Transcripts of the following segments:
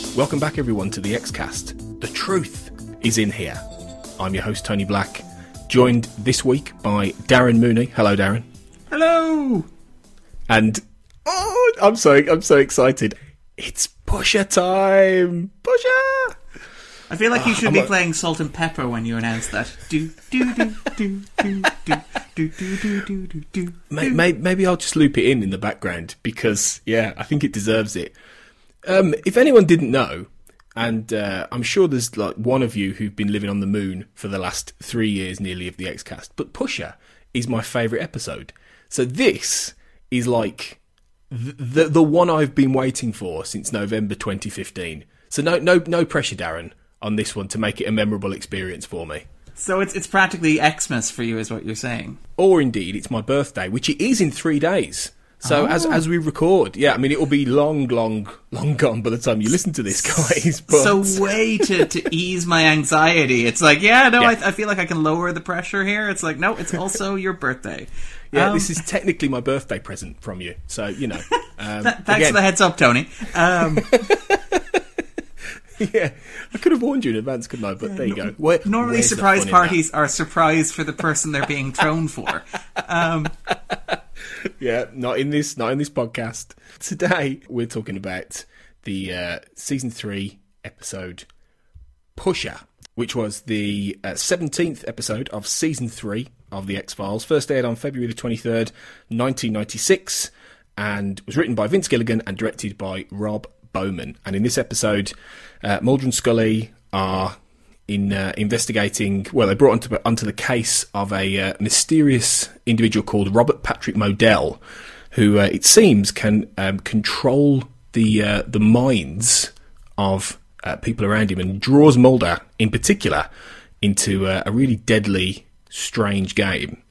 Welcome back, everyone, to the Xcast. The truth is in here. I'm your host, Tony Black, joined this week by Darren Mooney. Hello, Darren. Hello. And I'm so excited. It's Pusher time. Pusher. I feel like you should be playing Salt and Pepper when you announce that. Do do do do do do do do do do do. Maybe I'll just loop it in the background because, yeah, I think it deserves it. If anyone didn't know, and I'm sure there's like one of you who've been living on the moon for the last 3 years nearly of the Xcast, but Pusher is my favourite episode. So this is like the one I've been waiting for since November 2015. So no pressure, Darren, on this one to make it a memorable experience for me. So it's practically Xmas for you, is what you're saying. Or indeed, it's my birthday, which it is in 3 days. So as we record, yeah, I mean, it will be long gone by the time you listen to this, guys. But... So way to ease my anxiety. It's like, I feel like I can lower the pressure here. It's like, no, it's also your birthday. Yeah, this is technically my birthday present from you. So, you know. Thanks for the heads up, Tony. Yeah, I could have warned you in advance, couldn't I? But there you go. Normally surprise parties are a surprise for the person they're being thrown for. Yeah, not in this podcast. Today, we're talking about the Season 3 episode Pusher, which was the 17th episode of Season 3 of The X-Files. First aired on February the 23rd, 1996, and was written by Vince Gilligan and directed by Rob Bowman. And in this episode, Mulder and Scully are investigating, well, they brought onto the case of a mysterious individual called Robert Patrick Modell, who it seems can control the minds of people around him, and draws Mulder in particular into a really deadly, strange game.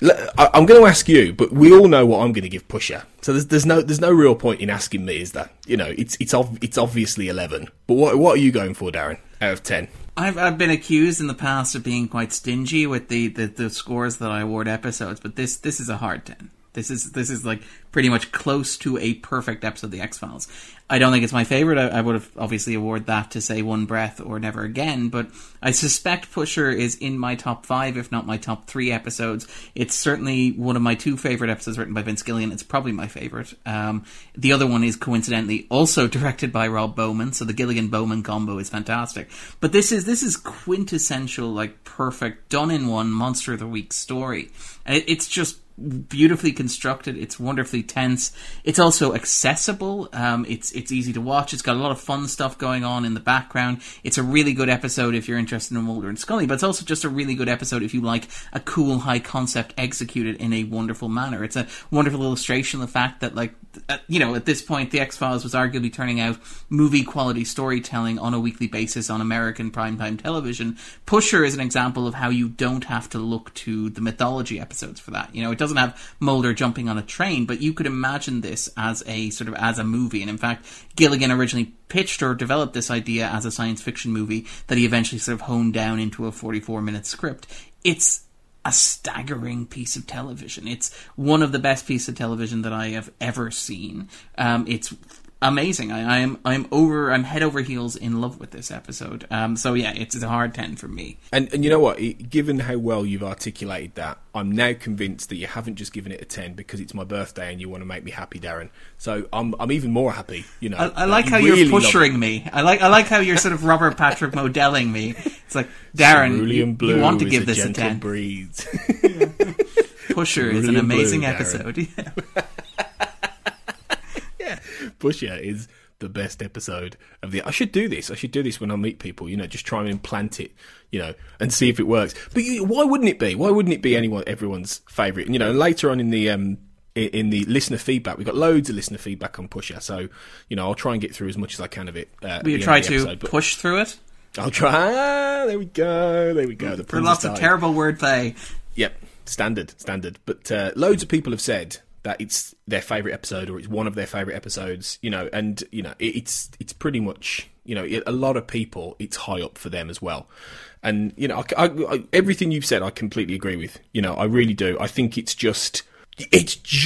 I'm going to ask you, but we all know what I'm going to give Pusher. So there's no real point in asking me, is there? You know, it's obviously 11. But what are you going for, Darren? Out of 10? I've been accused in the past of being quite stingy with the scores that I award episodes, but this is a hard 10. This is like pretty much close to a perfect episode of The X-Files. I don't think it's my favourite. I would have obviously awarded that to, say, One Breath or Never Again, but I suspect Pusher is in my top 5, if not my top 3 episodes. It's certainly one of my 2 favourite episodes written by Vince Gilligan. It's probably my favourite. The other one is coincidentally also directed by Rob Bowman, so the Gilligan-Bowman combo is fantastic. But this is quintessential, like, perfect, done-in-one Monster of the Week story. And it's just beautifully constructed. It's wonderfully tense. It's also accessible. It's easy to watch. It's got a lot of fun stuff going on in the background. It's a really good episode if you're interested in Mulder and Scully, but it's also just a really good episode if you like a cool high concept executed in a wonderful manner. It's a wonderful illustration of the fact that, like, at this point, The X-Files was arguably turning out movie quality storytelling on a weekly basis on American primetime television. Pusher is an example of how you don't have to look to the mythology episodes for that. It doesn't have Mulder jumping on a train, but you could imagine this as a movie. And in fact, Gilligan originally pitched or developed this idea as a science fiction movie that he eventually sort of honed down into a 44-minute script. It's a staggering piece of television. It's one of the best pieces of television that I have ever seen. It's amazing. I'm head over heels in love with this episode. So yeah, it's a hard 10 for me. And you know what? Given how well you've articulated that, I'm now convinced that you haven't just given it a 10 because it's my birthday and you want to make me happy, Darren. So I'm even more happy. I like how you're pushering me. I like how you're sort of Robert Patrick modelling me. It's like, Darren, you want to give this a 10. Breeze. Pusher is an amazing episode. Yeah. Pusher is the best episode of the... I should do this when I meet people, just try and implant it, and see if it works. But why wouldn't it be? Why wouldn't it be everyone's favourite? Later on in the listener feedback, we've got loads of listener feedback on Pusher, so, I'll try and get through as much as I can of it. Will you try to push through it? I'll try. There we go. For lots of terrible wordplay. Yep, standard. But loads of people have said that it's their favourite episode, or it's one of their favourite episodes, and it's pretty much, a lot of people, it's high up for them as well. And I everything you've said, I completely agree with. I really do. I think it's just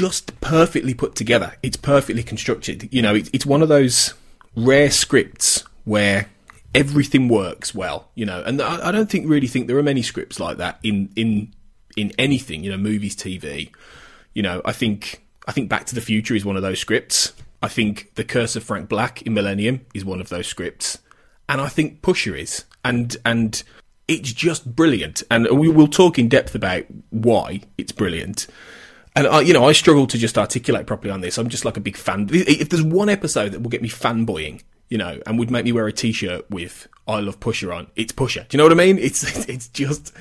perfectly put together. It's perfectly constructed. It's one of those rare scripts where everything works well, you know, and I don't really think there are many scripts like that in anything, you know, movies, TV. You know, I think Back to the Future is one of those scripts. I think The Curse of Frank Black in Millennium is one of those scripts, and I think Pusher is, and it's just brilliant. And we will talk in depth about why it's brilliant. And I struggle to just articulate properly on this. I'm just like a big fan. If there's one episode that will get me fanboying, you know, and would make me wear a t-shirt with "I love Pusher" on, it's Pusher. Do you know what I mean? It's just,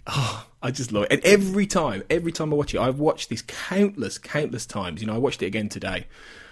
I just love it. And every time I watch it, I've watched this countless times. You know, I watched it again today.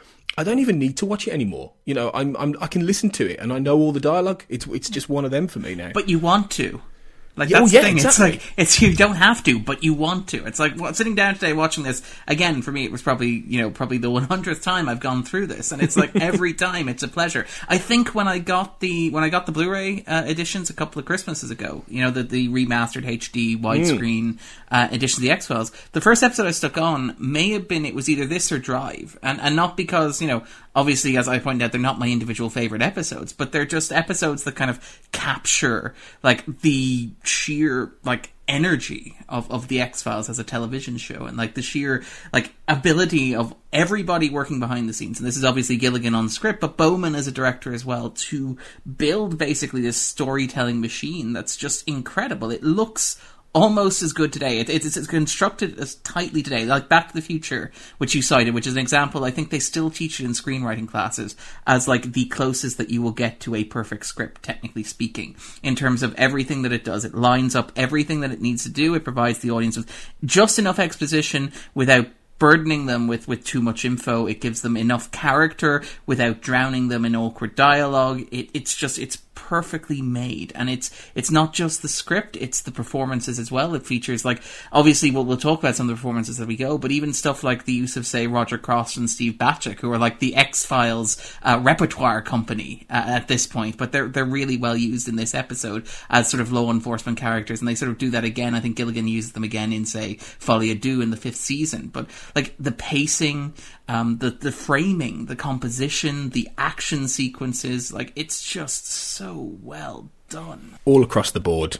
I don't even need to watch it anymore. You know, I can listen to it and I know all the dialogue. It's just one of them for me now. But you want to. Like, that's the thing. Exactly. It's you don't have to, but you want to. It's like, sitting down today watching this, again, for me, it was probably the 100th time I've gone through this. And it's like, every time, it's a pleasure. I think when I got the Blu-ray editions a couple of Christmases ago, you know, the remastered HD widescreen edition of the X-Files, the first episode I stuck on may have been, it was either this or Drive. And not because, you know, obviously, as I pointed out, they're not my individual favourite episodes, but they're just episodes that kind of capture, like, the sheer, like, energy of the X-Files as a television show, and, like, the sheer, like, ability of everybody working behind the scenes. And this is obviously Gilligan on script, but Bowman as a director as well, to build basically this storytelling machine that's just incredible. It looks almost as good today. It's constructed as tightly today, like Back to the Future, which you cited, which is an example. I think they still teach it in screenwriting classes as like the closest that you will get to a perfect script, technically speaking, in terms of everything that it does. It lines up everything that it needs to do. It provides the audience with just enough exposition without burdening them with too much info. It gives them enough character without drowning them in awkward dialogue. It's perfectly made, and it's not just the script, it's the performances as well. It features, like, obviously we'll talk about some of the performances as we go, but even stuff like the use of, say, Roger Cross and Steve Batchik, who are like the X-Files repertoire company at this point, but they're really well used in this episode as sort of law enforcement characters, and they sort of do that again. I think Gilligan uses them again in, say, Folie à Deux in the 5th season. But like the pacing, the framing, the composition, the action sequences, like, it's just so well done. All across the board,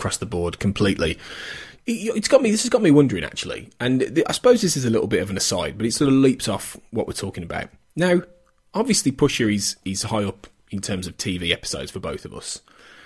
completely. This has got me wondering, actually, and I suppose this is a little bit of an aside, but it sort of leaps off what we're talking about. Now, obviously Pusher is high up in terms of TV episodes for both of us.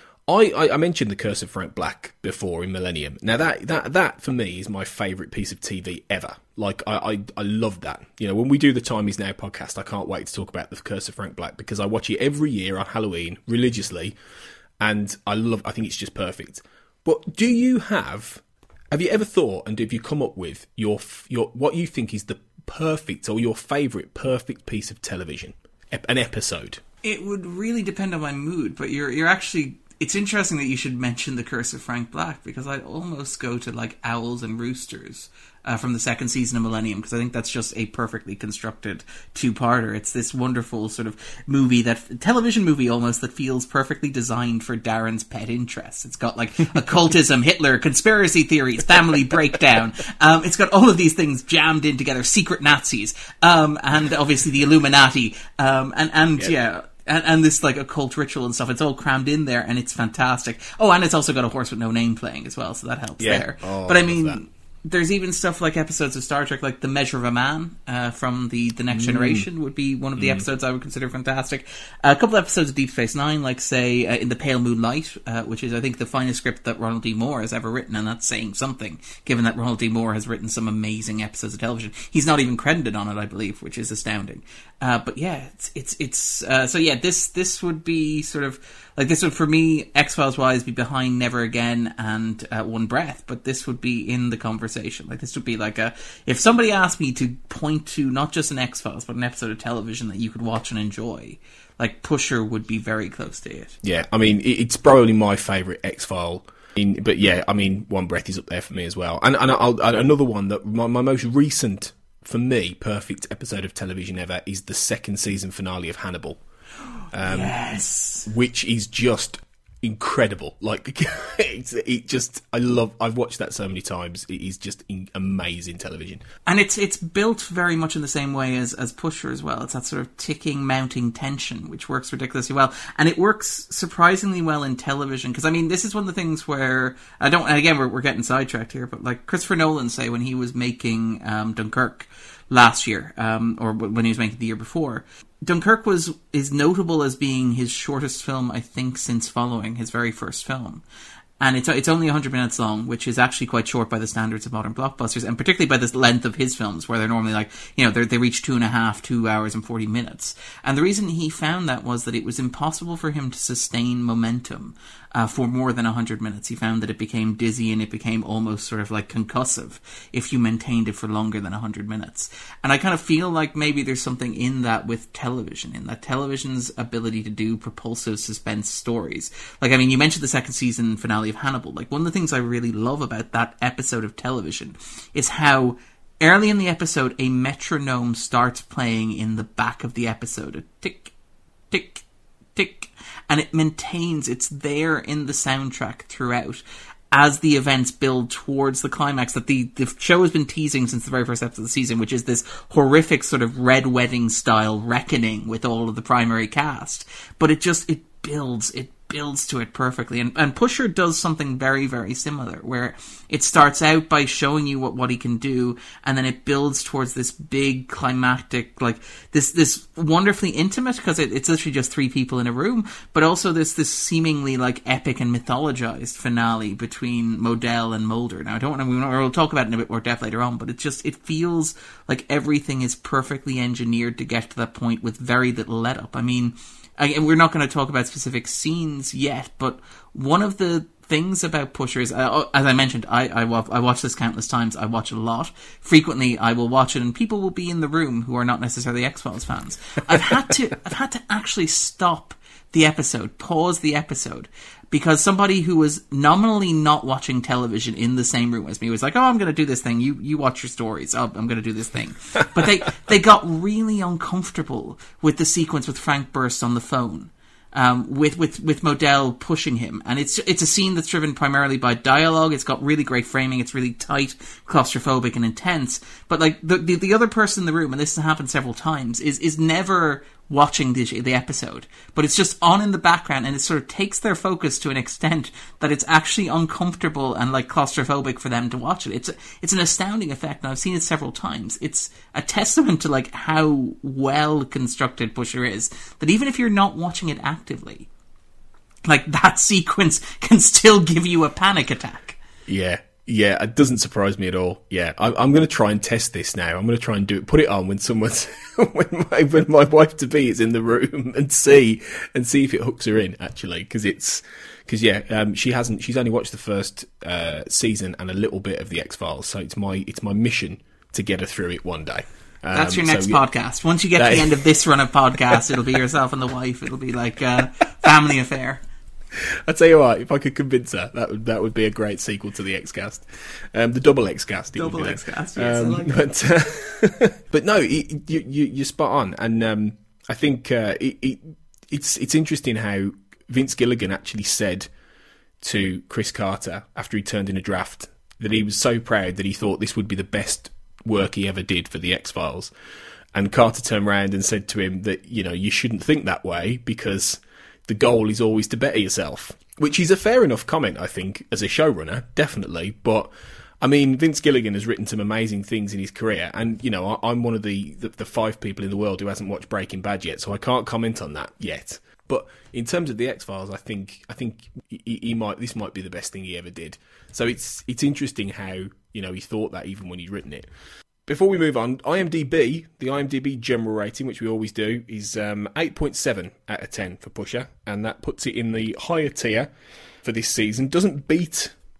I mentioned The Curse of Frank Black before in Millennium. Now that for me is my favourite piece of TV ever. Like, I love that. You know, when we do the Time Is Now podcast, I can't wait to talk about The Curse of Frank Black, because I watch it every year on Halloween religiously, and I think it's just perfect. But have you ever thought, and have you come up with your what you think is the perfect, or your favourite perfect piece of television, an episode? It would really depend on my mood, but you're actually. It's interesting that you should mention The Curse of Frank Black, because I'd almost go to, like, Owls and Roosters from the 2nd season of Millennium, because I think that's just a perfectly constructed two-parter. It's this wonderful sort of television movie almost, that feels perfectly designed for Darren's pet interests. It's got, like, occultism, Hitler, conspiracy theories, family breakdown. It's got all of these things jammed in together, secret Nazis, and obviously the Illuminati, and this, like, occult ritual and stuff. It's all crammed in there, and it's fantastic. Oh, and it's also got A Horse with No Name playing as well, so that helps there. Oh, but I mean, there's even stuff like episodes of Star Trek, like The Measure of a Man from the Next Generation would be one of the episodes I would consider fantastic. A couple of episodes of Deep Space Nine, like, say, In the Pale Moonlight, which is, I think, the finest script that Ronald D. Moore has ever written, and that's saying something, given that Ronald D. Moore has written some amazing episodes of television. He's not even credited on it, I believe, which is astounding. But yeah, so yeah, this would be sort of, like, this would, for me, X-Files wise, be behind Never Again and One Breath, but this would be in the conversation. Like, this would be like if somebody asked me to point to not just an X-Files, but an episode of television that you could watch and enjoy, like, Pusher would be very close to it. Yeah, I mean, it's probably my favourite X-File. But yeah, I mean, One Breath is up there for me as well. And another one that my most recent, for me, perfect episode of television ever is the 2nd season finale of Hannibal. Yes. Which is just incredible. Like, I've watched that so many times. It is just amazing television. And it's built very much in the same way as Pusher as well. It's that sort of ticking, mounting tension, which works ridiculously well. And it works surprisingly well in television. Because, I mean, this is one of the things where, and again, we're getting sidetracked here, but like Christopher Nolan, say, when he was making Dunkirk last year, or when he was making the year before, Dunkirk is notable as being his shortest film, I think, since Following, his very first film. And it's only 100 minutes long, which is actually quite short by the standards of modern blockbusters, and particularly by the length of his films, where they're normally like, they reach 2 hours and 40 minutes. And the reason he found that was that it was impossible for him to sustain momentum for more than 100 minutes. He found that it became dizzy and it became almost sort of like concussive if you maintained it for longer than 100 minutes. And I kind of feel like maybe there's something in that with television, in that television's ability to do propulsive suspense stories. Like, I mean, you mentioned the second season finale of Hannibal. Like, one of the things I really love about that episode of television is how early in the episode a metronome starts playing in the back of the episode. A tick, tick, tick. And it maintains, it's there in the soundtrack throughout as the events build towards the climax that the show has been teasing since the very first episode of the season, which is this horrific sort of Red Wedding style reckoning with all of the primary cast. But it builds to it perfectly. And Pusher does something very, very similar, where it starts out by showing you what he can do, and then it builds towards this big climactic, like this wonderfully intimate, because it's literally just 3 people in a room, but also this seemingly like epic and mythologized finale between Modell and Mulder. Now, I don't want to, we'll talk about it in a bit more depth later on, but it feels like everything is perfectly engineered to get to that point with very little let up. I mean, we're not going to talk about specific scenes yet, but one of the things about Pusher is, as I mentioned, I watch this countless times. I watch it a lot. Frequently, I will watch it, and people will be in the room who are not necessarily X-Files fans. I've had to actually stop the episode, pause the episode, because somebody who was nominally not watching television in the same room as me was like, "Oh, I'm going to do this thing. You watch your stories. Oh, I'm going to do this thing." But they got really uncomfortable with the sequence with Frank Burst on the phone, with Modell pushing him, and it's a scene that's driven primarily by dialogue. It's got really great framing. It's really tight, claustrophobic, and intense. But like the other person in the room, and this has happened several times, is never watching the episode, but it's just on in the background, and it sort of takes their focus to an extent that it's actually uncomfortable and like claustrophobic for them to watch it. It's an astounding effect, and I've seen it several times. It's a testament to like how well constructed Pusher is, that even if you're not watching it actively, like that sequence can still give you a panic attack. Yeah, it doesn't surprise me at all. Yeah, I'm going to try and test this now. I'm going to try and put it on when someone's, when my wife-to-be is in the room and see if it hooks her in, actually. She's only watched the first season and a little bit of the X-Files, so it's my mission to get her through it one day. That's your next podcast. Once you get to the end of this run of podcasts, it'll be yourself and the wife. It'll be like a family affair. I tell you what, if I could convince her, that would be a great sequel to the X-Cast, the double X-Cast. Double X-Cast, yes, I like that. But no, you're spot on, and I think it's interesting how Vince Gilligan actually said to Chris Carter after he turned in a draft that he was so proud that he thought this would be the best work he ever did for the X-Files, and Carter turned around and said to him that you shouldn't think that way because the goal is always to better yourself, which is a fair enough comment, I think, as a showrunner, definitely. But, I mean, Vince Gilligan has written some amazing things in his career, and, I'm one of the 5 people in the world who hasn't watched Breaking Bad yet, so I can't comment on that yet. But in terms of the X-Files, I think this might be the best thing he ever did. So it's interesting how, he thought that even when he'd written it. Before we move on, the IMDb general rating, which we always do, is 8.7 out of 10 for Pusher, and that puts it in the higher tier for this season. Doesn't beat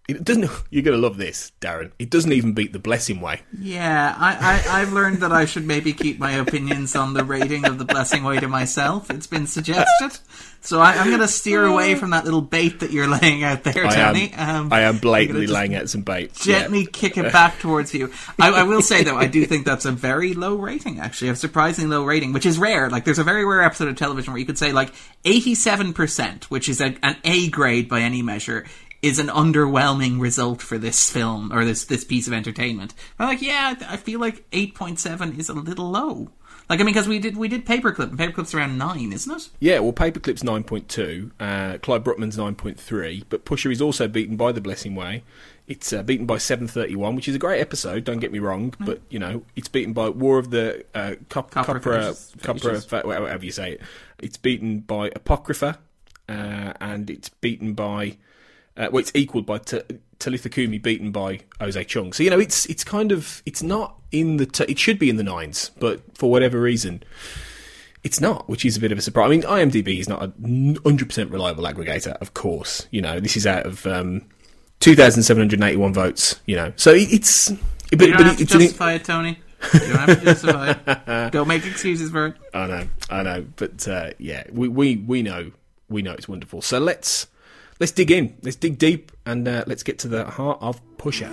It doesn't. You're going to love this, Darren. It doesn't even beat The Blessing Way. Yeah, I've learned that I should maybe keep my opinions on the rating of The Blessing Way to myself. It's been suggested. So I'm going to steer away from that little bait that you're laying out there, Tony. I am blatantly laying out some bait. Gently kick it back towards you. I will say, though, I do think that's a very low rating, actually. A surprisingly low rating, which is rare. Like, there's a very rare episode of television where you could say, like, 87%, which is an A grade by any measure, is an underwhelming result for this film, or this piece of entertainment. But like, yeah, I feel like 8.7 is a little low. Like, I mean, because we did Paperclip, and Paperclip's around 9, isn't it? Yeah, well, Paperclip's 9.2, Clive Bruckman's 9.3, but Pusher is also beaten by The Blessing Way. It's beaten by 731, which is a great episode, don't get me wrong, but, you know, it's beaten by War of the Copra, whatever you say it. It's beaten by Apocrypha, and it's beaten by... it's equalled by Talitha Kumi, beaten by Ose Chung. So, you know, it's kind of... It's not in the... it should be in the 9s, but for whatever reason, it's not, which is a bit of a surprise. I mean, IMDb is not a 100% reliable aggregator, of course. You know, this is out of 2,781 votes, you know. So it's... You don't have to justify it, Tony. You don't have to justify it. Don't make excuses for it. I know. But, yeah, we know it's wonderful. So let's dig in. Let's dig deep, and let's get to the heart of Pusher.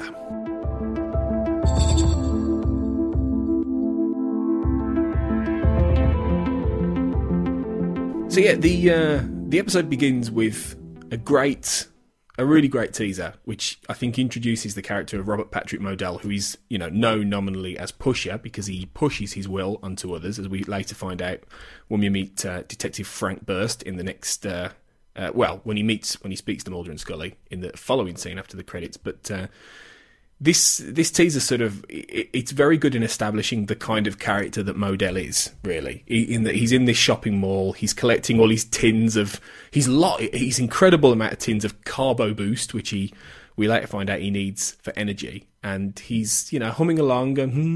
So yeah, the episode begins with a really great teaser, which I think introduces the character of Robert Patrick Modell, who is, you know, known nominally as Pusher because he pushes his will onto others, as we later find out when we meet Detective Frank Burst in the next. When he speaks to Mulder and Scully in the following scene after the credits. But this teaser sort of, it's very good in establishing the kind of character that Modell is, really. In that he's in this shopping mall, he's collecting all his tins of, his incredible amount of tins of Carbo Boost, which we later find out he needs for energy. And he's, you know, humming along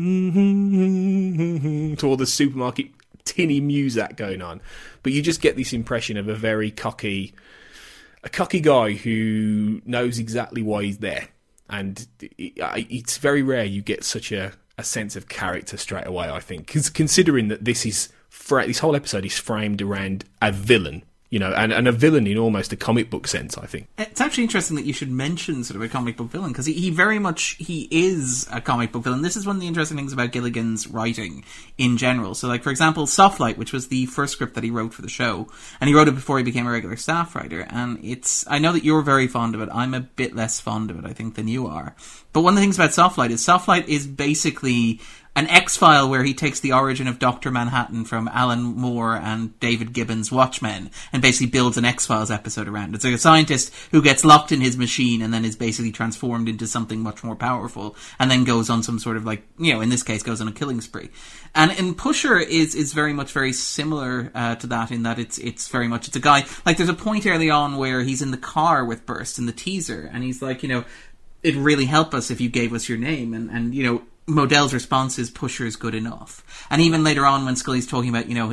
and to all the supermarket tinny music going on, but you just get this impression of a very cocky guy who knows exactly why he's there, and it's very rare you get such a sense of character straight away, I think, considering that this whole episode is framed around a villain, you know, and a villain in almost a comic book sense, I think. It's actually interesting that you should mention sort of a comic book villain, because he very much, he is a comic book villain. This is one of the interesting things about Gilligan's writing in general. So, like, for example, Softlight, which was the first script that he wrote for the show, and he wrote it before he became a regular staff writer, and I know that you're very fond of it. I'm a bit less fond of it, I think, than you are. But one of the things about Softlight is basically an X-File where he takes the origin of Dr. Manhattan from Alan Moore and David Gibbons' Watchmen and basically builds an X-Files episode around it. It's like a scientist who gets locked in his machine and then is basically transformed into something much more powerful and then goes on some sort of, like, you know, in this case goes on a killing spree. And Pusher is very much very similar to that, in that it's very much, it's a guy, like, there's a point early on where he's in the car with Burst in the teaser and he's like, you know, it'd really help us if you gave us your name, and you know, Modell's response is Pusher is good enough. And even later on when Scully's talking about, you know,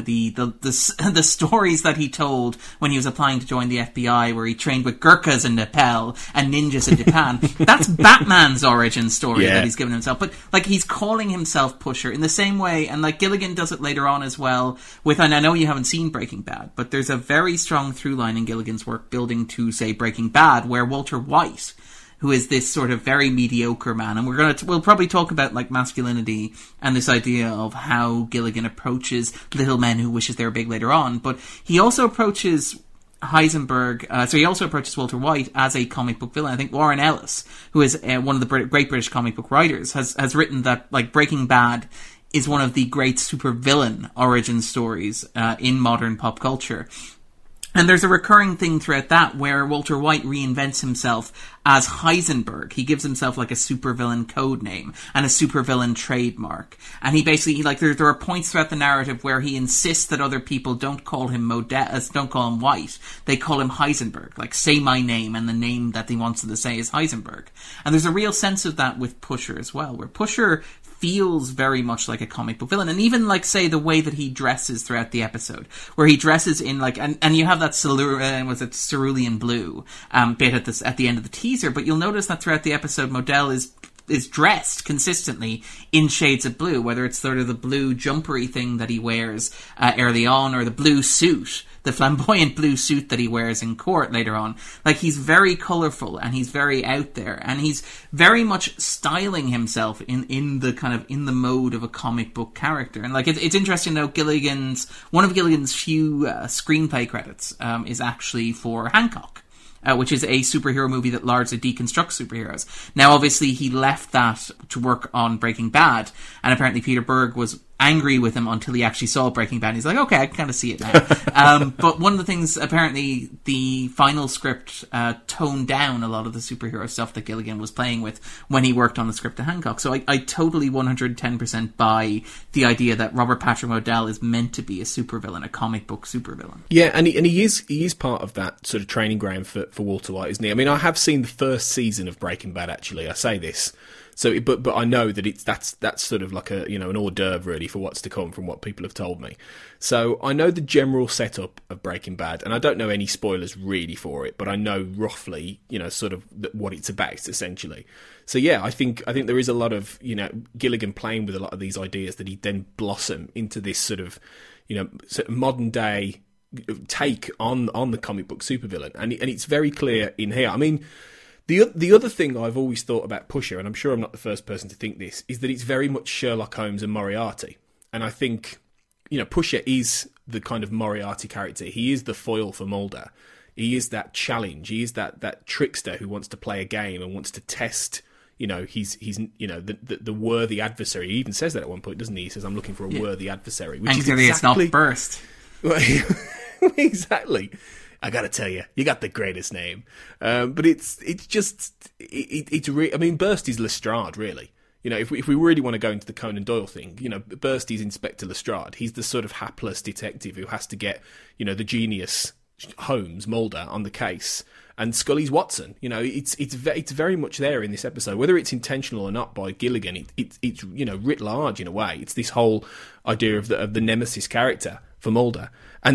the stories that he told when he was applying to join the FBI, where he trained with Gurkhas in Nepal and ninjas in Japan, that's Batman's origin story that he's given himself. But, like, he's calling himself Pusher in the same way, and, like, Gilligan does it later on as well with, and I know you haven't seen Breaking Bad, but there's a very strong through line in Gilligan's work building to, say, Breaking Bad, where Walter White, who is this sort of very mediocre man, and we'll probably talk about, like, masculinity and this idea of how Gilligan approaches little men who wishes they were big later on, but he also approaches Heisenberg, he also approaches Walter White as a comic book villain. I think Warren Ellis, who is one of the great British comic book writers, has written that, like, Breaking Bad is one of the great supervillain origin stories in modern pop culture. And there's a recurring thing throughout that where Walter White reinvents himself as Heisenberg. He gives himself, like, a supervillain code name and a supervillain trademark. And he basically, like, there are points throughout the narrative where he insists that other people don't call him don't call him White. They call him Heisenberg. Like, say my name, and the name that he wants them to say is Heisenberg. And there's a real sense of that with Pusher as well, where Pusher feels very much like a comic book villain. And even, like, say, the way that he dresses throughout the episode, where he dresses in, like, and you have that cerulean blue bit at the end of the teaser, but you'll notice that throughout the episode, Modell is dressed consistently in shades of blue, whether it's sort of the blue jumpery thing that he wears early on, or the blue suit, the flamboyant blue suit that he wears in court later on. Like, he's very colourful, and he's very out there, and he's very much styling himself in the mode of a comic book character. And, like, it's interesting though, one of Gilligan's few screenplay credits is actually for Hancock, which is a superhero movie that largely deconstructs superheroes. Now, obviously, he left that to work on Breaking Bad, and apparently Peter Berg was angry with him until he actually saw Breaking Bad. And he's like, okay, I can kind of see it now. But one of the things, apparently, the final script toned down a lot of the superhero stuff that Gilligan was playing with when he worked on the script of Hancock. So I totally 110% buy the idea that Robert Patrick Modell is meant to be a supervillain, a comic book supervillain. Yeah, and he is part of that sort of training ground for Walter White, isn't he? I mean, I have seen the first season of Breaking Bad, actually. I say this. So, but I know that that's sort of like a, you know, an hors d'oeuvre really for what's to come from what people have told me. So I know the general setup of Breaking Bad, and I don't know any spoilers really for it, but I know roughly, you know, sort of what it's about essentially. So yeah, I think there is a lot of, you know, Gilligan playing with a lot of these ideas that he then blossom into this sort of, you know, sort of modern day take on the comic book supervillain, and it's very clear in here. I mean, the other thing I've always thought about Pusher, and I'm sure I'm not the first person to think this, is that it's very much Sherlock Holmes and Moriarty. And I think, you know, Pusher is the kind of Moriarty character. He is the foil for Mulder. He is that challenge. He is that trickster who wants to play a game and wants to test, you know, he's you know, the worthy adversary. He even says that at one point, doesn't he? He says, I'm looking for a worthy adversary. Which and is clearly exactly... it's not Burst. Exactly. I gotta tell you, you got the greatest name. But it's I mean, Burst is Lestrade, really. You know, if we really want to go into the Conan Doyle thing, you know, Burst is Inspector Lestrade. He's the sort of hapless detective who has to get, you know, the genius Holmes, Mulder, on the case. And Scully's Watson. You know, it's very much there in this episode, whether it's intentional or not by Gilligan. It's you know, writ large in a way. It's this whole idea of the nemesis character for Mulder,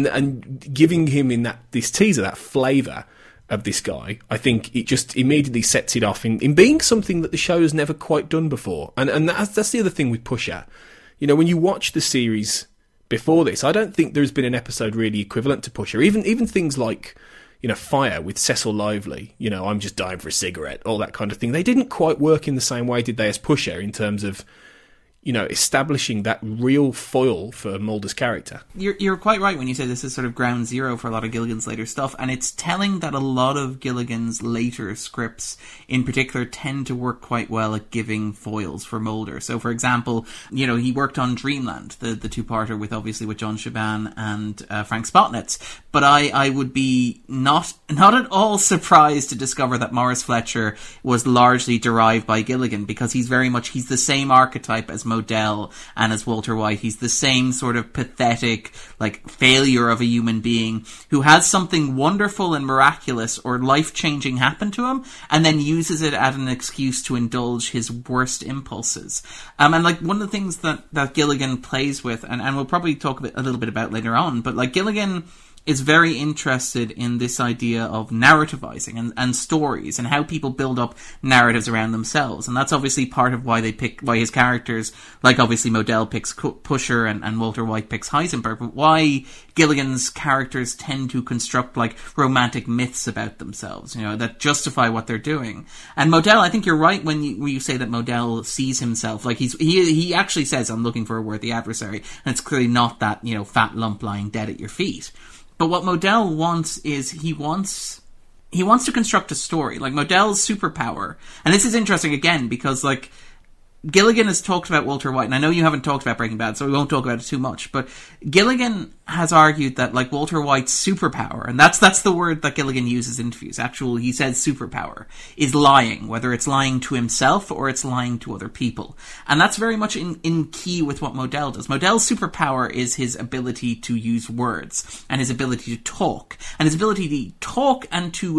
and giving him in this teaser that flavour of this guy. I think it just immediately sets it off in being something that the show has never quite done before. And that's the other thing with Pusher. You know, when you watch the series before this, I don't think there's been an episode really equivalent to Pusher. Even things like, you know, Fire with Cecil Lively, you know, I'm just dying for a cigarette, all that kind of thing. They didn't quite work in the same way, did they, as Pusher, in terms of, you know, establishing that real foil for Mulder's character. You're quite right when you say this is sort of ground zero for a lot of Gilligan's later stuff, and it's telling that a lot of Gilligan's later scripts, in particular, tend to work quite well at giving foils for Mulder. So, for example, you know, he worked on Dreamland, the two-parter with John Shaban and Frank Spotnitz, but I would be not at all surprised to discover that Morris Fletcher was largely derived by Gilligan, because he's the same archetype as Modell and as Walter White. He's the same sort of pathetic, like, failure of a human being who has something wonderful and miraculous or life-changing happen to him, and then uses it as an excuse to indulge his worst impulses. And like, one of the things that Gilligan plays with, and we'll probably talk a little bit about later on, but like, Gilligan is very interested in this idea of narrativizing and stories and how people build up narratives around themselves. And that's obviously part of why his characters, like obviously Modell picks Pusher and Walter White picks Heisenberg, but why Gilligan's characters tend to construct like romantic myths about themselves, you know, that justify what they're doing. And Modell, I think you're right when you say that Modell sees himself, like he actually says, I'm looking for a worthy adversary, and it's clearly not that, you know, fat lump lying dead at your feet. But what Modell wants is he wants to construct a story. Like, Modell's superpower, and this is interesting again because, like, Gilligan has talked about Walter White, and I know you haven't talked about Breaking Bad, so we won't talk about it too much, but Gilligan has argued that, like, Walter White's superpower, and that's the word that Gilligan uses in interviews, actually, he says superpower, is lying, whether it's lying to himself or it's lying to other people. And that's very much in key with what Modell does. Modell's superpower is his ability to use words, and his ability to talk, and to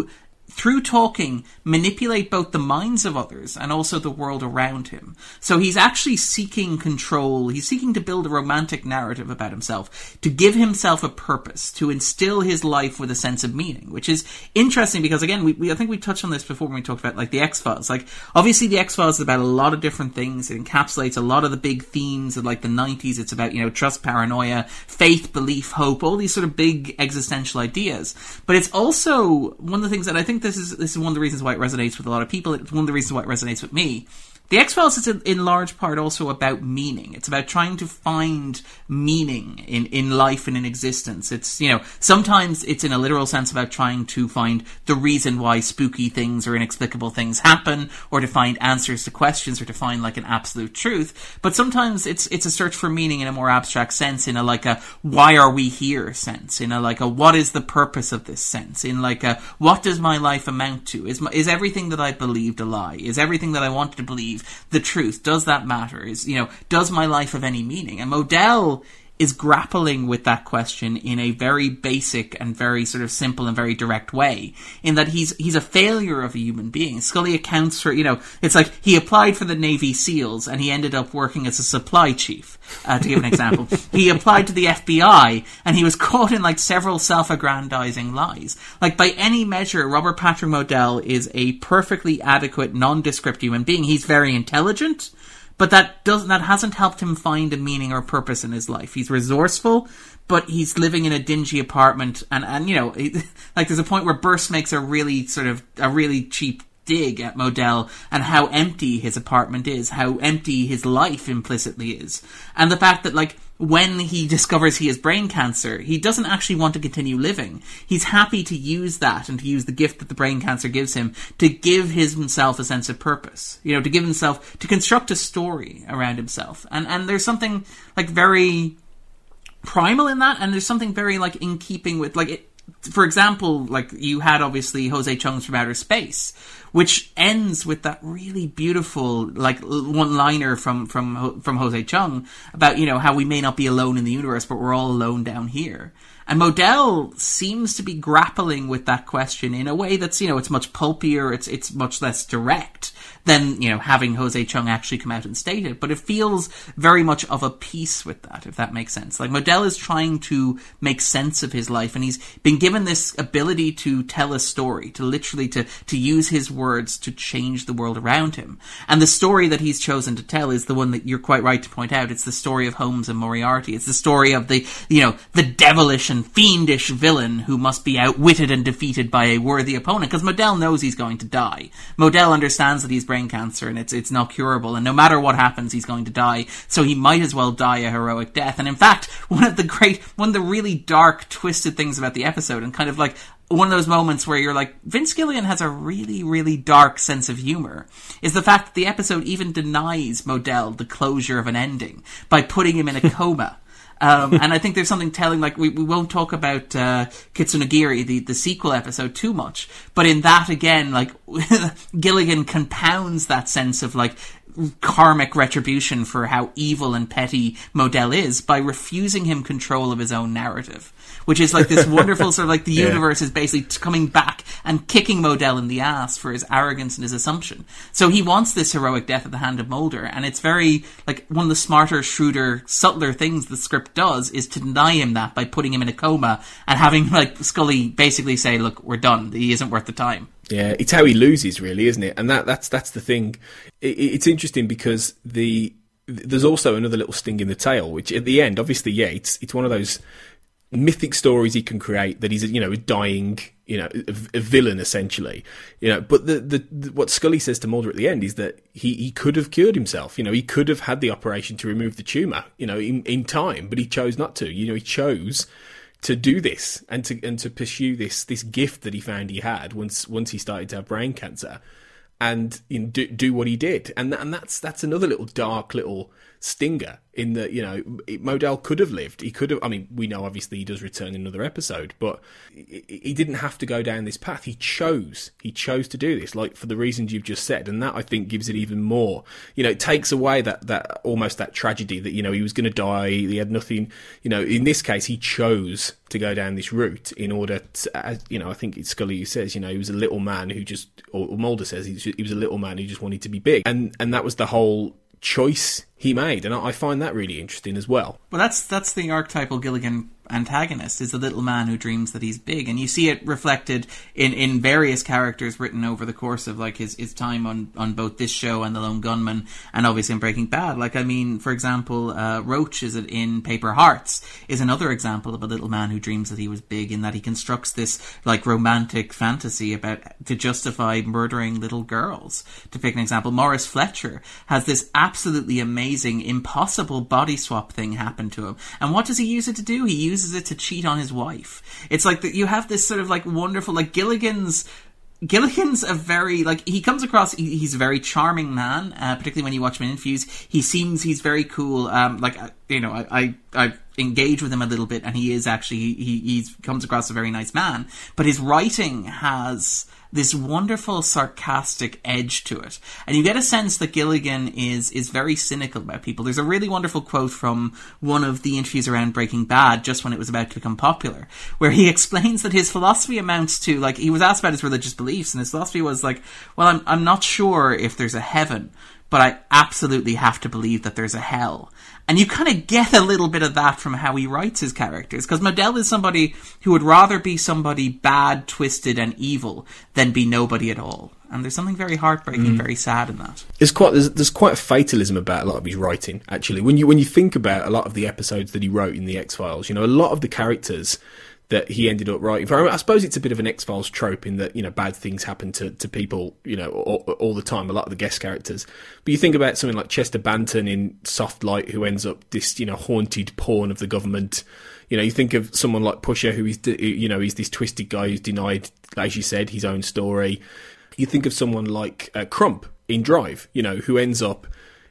through talking, manipulate both the minds of others and also the world around him. So he's actually seeking control. He's seeking to build a romantic narrative about himself, to give himself a purpose, to instill his life with a sense of meaning, which is interesting because, again, I think we touched on this before when we talked about, like, the X-Files. Like, obviously the X-Files is about a lot of different things. It encapsulates a lot of the big themes of, like, the 90s. It's about, trust, paranoia, faith, belief, hope, all these sort of big existential ideas. But it's also one of the things that I think this is one of the reasons why it resonates with a lot of people. It's one of the reasons why it resonates with me. The X-Files is in large part also about meaning. It's about trying to find meaning in life and in existence. It's, sometimes it's in a literal sense about trying to find the reason why spooky things or inexplicable things happen, or to find answers to questions, or to find, like, an absolute truth. But sometimes it's a search for meaning in a more abstract sense, in a why are we here sense, in a what is the purpose of this sense, in what does my life amount to? Is everything that I believed a lie? Is everything that I wanted to believe the truth? Does that matter? Does my life have any meaning? And Modell is grappling with that question in a very basic and very sort of simple and very direct way, in that he's a failure of a human being. Scully accounts for, it's like he applied for the Navy SEALs and he ended up working as a supply chief, to give an example. He applied to the FBI and he was caught in, like, several self-aggrandizing lies. Like, by any measure, Robert Patrick Modell is a perfectly adequate, nondescript human being. He's very intelligent, but that hasn't helped him find a meaning or purpose in his life. He's resourceful, but he's living in a dingy apartment, and like, there's a point where Burst makes a really cheap dig at Modell and how empty his apartment is, how empty his life implicitly is. And the fact that, like, when he discovers he has brain cancer, he doesn't actually want to continue living. He's happy to use that and to use the gift that the brain cancer gives him to give himself a sense of purpose, to construct a story around himself. And there's something, like, very primal in that, and there's something very, like, in keeping with, like, it. For example, like, you had obviously Jose Chung's From Outer Space, which ends with that really beautiful, like, one-liner from Jose Chung about, how we may not be alone in the universe, but we're all alone down here. And Modell seems to be grappling with that question in a way that's, it's much pulpier, it's much less direct than, having Jose Chung actually come out and state it. But it feels very much of a piece with that, if that makes sense. Like, Modell is trying to make sense of his life, and he's been given this ability to tell a story, to literally to use his words to change the world around him. And the story that he's chosen to tell is the one that you're quite right to point out. It's the story of Holmes and Moriarty. It's the story of the devilish and fiendish villain who must be outwitted and defeated by a worthy opponent, because Modell knows he's going to die. Modell understands that he's brain cancer and it's not curable, and no matter what happens, he's going to die, so he might as well die a heroic death. And in fact, one of the really dark, twisted things about the episode, and kind of like one of those moments where you're like, Vince Gilligan has a really, really dark sense of humor, is the fact that the episode even denies Modell the closure of an ending by putting him in a coma. And I think there's something telling, like, we won't talk about Kitsunagiri, the sequel episode, too much, but in that, again, like, Gilligan compounds that sense of, like, karmic retribution for how evil and petty Modell is by refusing him control of his own narrative, which is like this wonderful sort of, like, the universe is basically coming back and kicking Modell in the ass for his arrogance and his assumption. So he wants this heroic death at the hand of Mulder, and it's very, like, one of the smarter, shrewder, subtler things the script does is to deny him that by putting him in a coma and having, like, Scully basically say, look, we're done, he isn't worth the time. Yeah, it's how he loses, really, isn't it? And that's the thing. It's interesting because there's also another little sting in the tail, which at the end, obviously, yeah, it's one of those mythic stories he can create that he's, a dying, a villain essentially, But the what Scully says to Mulder at the end is that he could have cured himself. He could have had the operation to remove the tumor, in time, but he chose not to. He chose to do this and to pursue this gift that he found he had once he started to have brain cancer, and do what he did, and that's another little dark little stinger in that, Modell could have lived. He could have, I mean, we know obviously he does return in another episode, but he didn't have to go down this path. He chose to do this, like for the reasons you've just said. And that, I think, gives it even more, it takes away that almost that tragedy that, he was going to die. He had nothing, in this case, he chose to go down this route in order to, I think it's Scully who says, he was a little man who just, or Mulder says he was a little man who just wanted to be big. And that was the whole choice he made, and I find that really interesting as well. Well, that's the archetypal Gilligan antagonist, is the little man who dreams that he's big, and you see it reflected in various characters written over the course of like his time on both this show and The Lone Gunman, and obviously in Breaking Bad. Like, I mean, for example, Roach is in Paper Hearts is another example of a little man who dreams that he was big, in that he constructs this like romantic fantasy to justify murdering little girls. To pick an example, Morris Fletcher has this absolutely amazing, impossible body swap thing happen to him, and what does he use it to do? He uses it to cheat on his wife. It's like that you have this sort of like wonderful, like Gilligan's a very, like, he comes across, he's a very charming man, particularly when you watch him in interviews. He's very cool. I engage with him a little bit, and he is actually, he comes across a very nice man, but his writing has this wonderful sarcastic edge to it, and you get a sense that Gilligan is very cynical about people. There's a really wonderful quote from one of the interviews around Breaking Bad, just when it was about to become popular, where he explains that his philosophy amounts to, like, he was asked about his religious beliefs, and his philosophy was like, well, I'm not sure if there's a heaven, but I absolutely have to believe that there's a hell. And you kind of get a little bit of that from how he writes his characters, because Modell is somebody who would rather be somebody bad, twisted, and evil than be nobody at all. And there's something very heartbreaking, very sad in that. There's quite a fatalism about a lot of his writing, actually. When you think about a lot of the episodes that he wrote in the X-Files, a lot of the characters that he ended up writing for, I suppose it's a bit of an X-Files trope in that, bad things happen to people, all the time, a lot of the guest characters. But you think about something like Chester Banton in Soft Light, who ends up this, haunted pawn of the government. You think of someone like Pusher, who is, he's this twisted guy who's denied, as you said, his own story. You think of someone like Crump in Drive, who ends up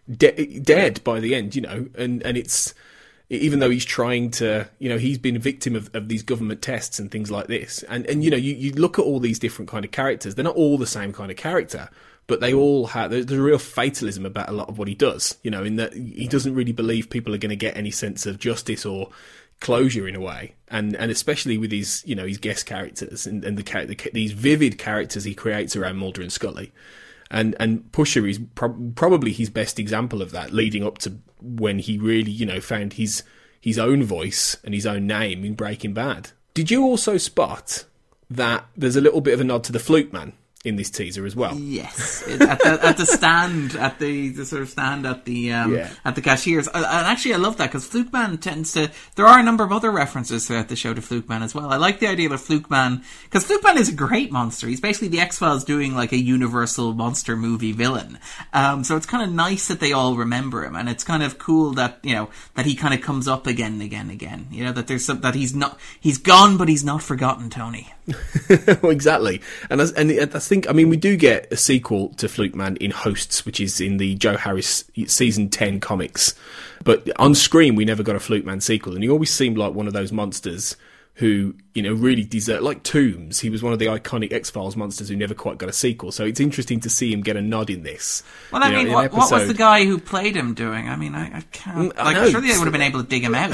dead by the end, and it's, even though he's trying to, he's been a victim of these government tests and things like this. And you look at all these different kind of characters. They're not all the same kind of character, but they all have, there's a real fatalism about a lot of what he does, in that he doesn't really believe people are going to get any sense of justice or closure in a way. And especially with his, his guest characters and these vivid characters he creates around Mulder and Scully. And Pusher is probably his best example of that, leading up to when he really, found his own voice and his own name in Breaking Bad. Did you also spot that there's a little bit of a nod to the Fluke Man in this teaser as well? Yes, at the stand, at the sort of stand at the cashiers. And actually, I love that, because Fluke Man tends to. There are a number of other references throughout the show to Fluke Man as well. I like the idea of Fluke Man, because Fluke Man is a great monster. He's basically the X-Files doing like a Universal monster movie villain. So it's kind of nice that they all remember him, and it's kind of cool that that he kind of comes up again and again and again. That there's that he's gone, but he's not forgotten, Tony. Well, exactly, and I think, we do get a sequel to Fluke Man in Hosts, which is in the Joe Harris season 10 comics. But on screen, we never got a Fluke Man sequel, and he always seemed like one of those monsters who, really deserve, like Tooms. He was one of the iconic X-Files monsters who never quite got a sequel. So it's interesting to see him get a nod in this. Well, what was the guy who played him doing? I can't. Surely they would have been able to dig him out.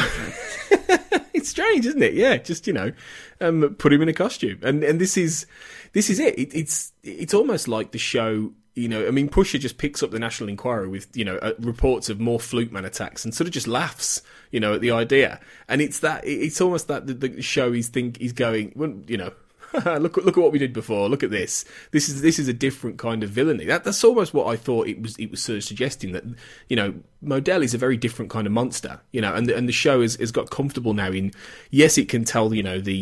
It's strange, isn't it? Yeah, just put him in a costume, and this is it. It's almost like the show. Pusher just picks up the National Enquirer with reports of more Fluke Man attacks and sort of just laughs, at the idea. And it's almost that the show he's going, well, look at what we did before. Look at this. This is a different kind of villainy. That's almost what I thought it was sort of suggesting, that Modell is a very different kind of monster. And the show has got comfortable now in, yes, it can tell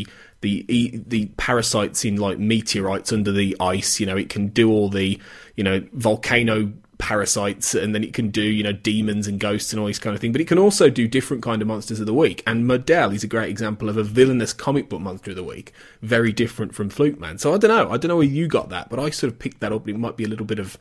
the parasites in like meteorites under the ice. It can do all the volcano parasites, and then it can do demons and ghosts and all this kind of thing, but it can also do different kind of monsters of the week. And Modell is a great example of a villainous comic book monster of the week, very different from Fluke Man. So I don't know where you got that, but I sort of picked that up. It might be a little bit of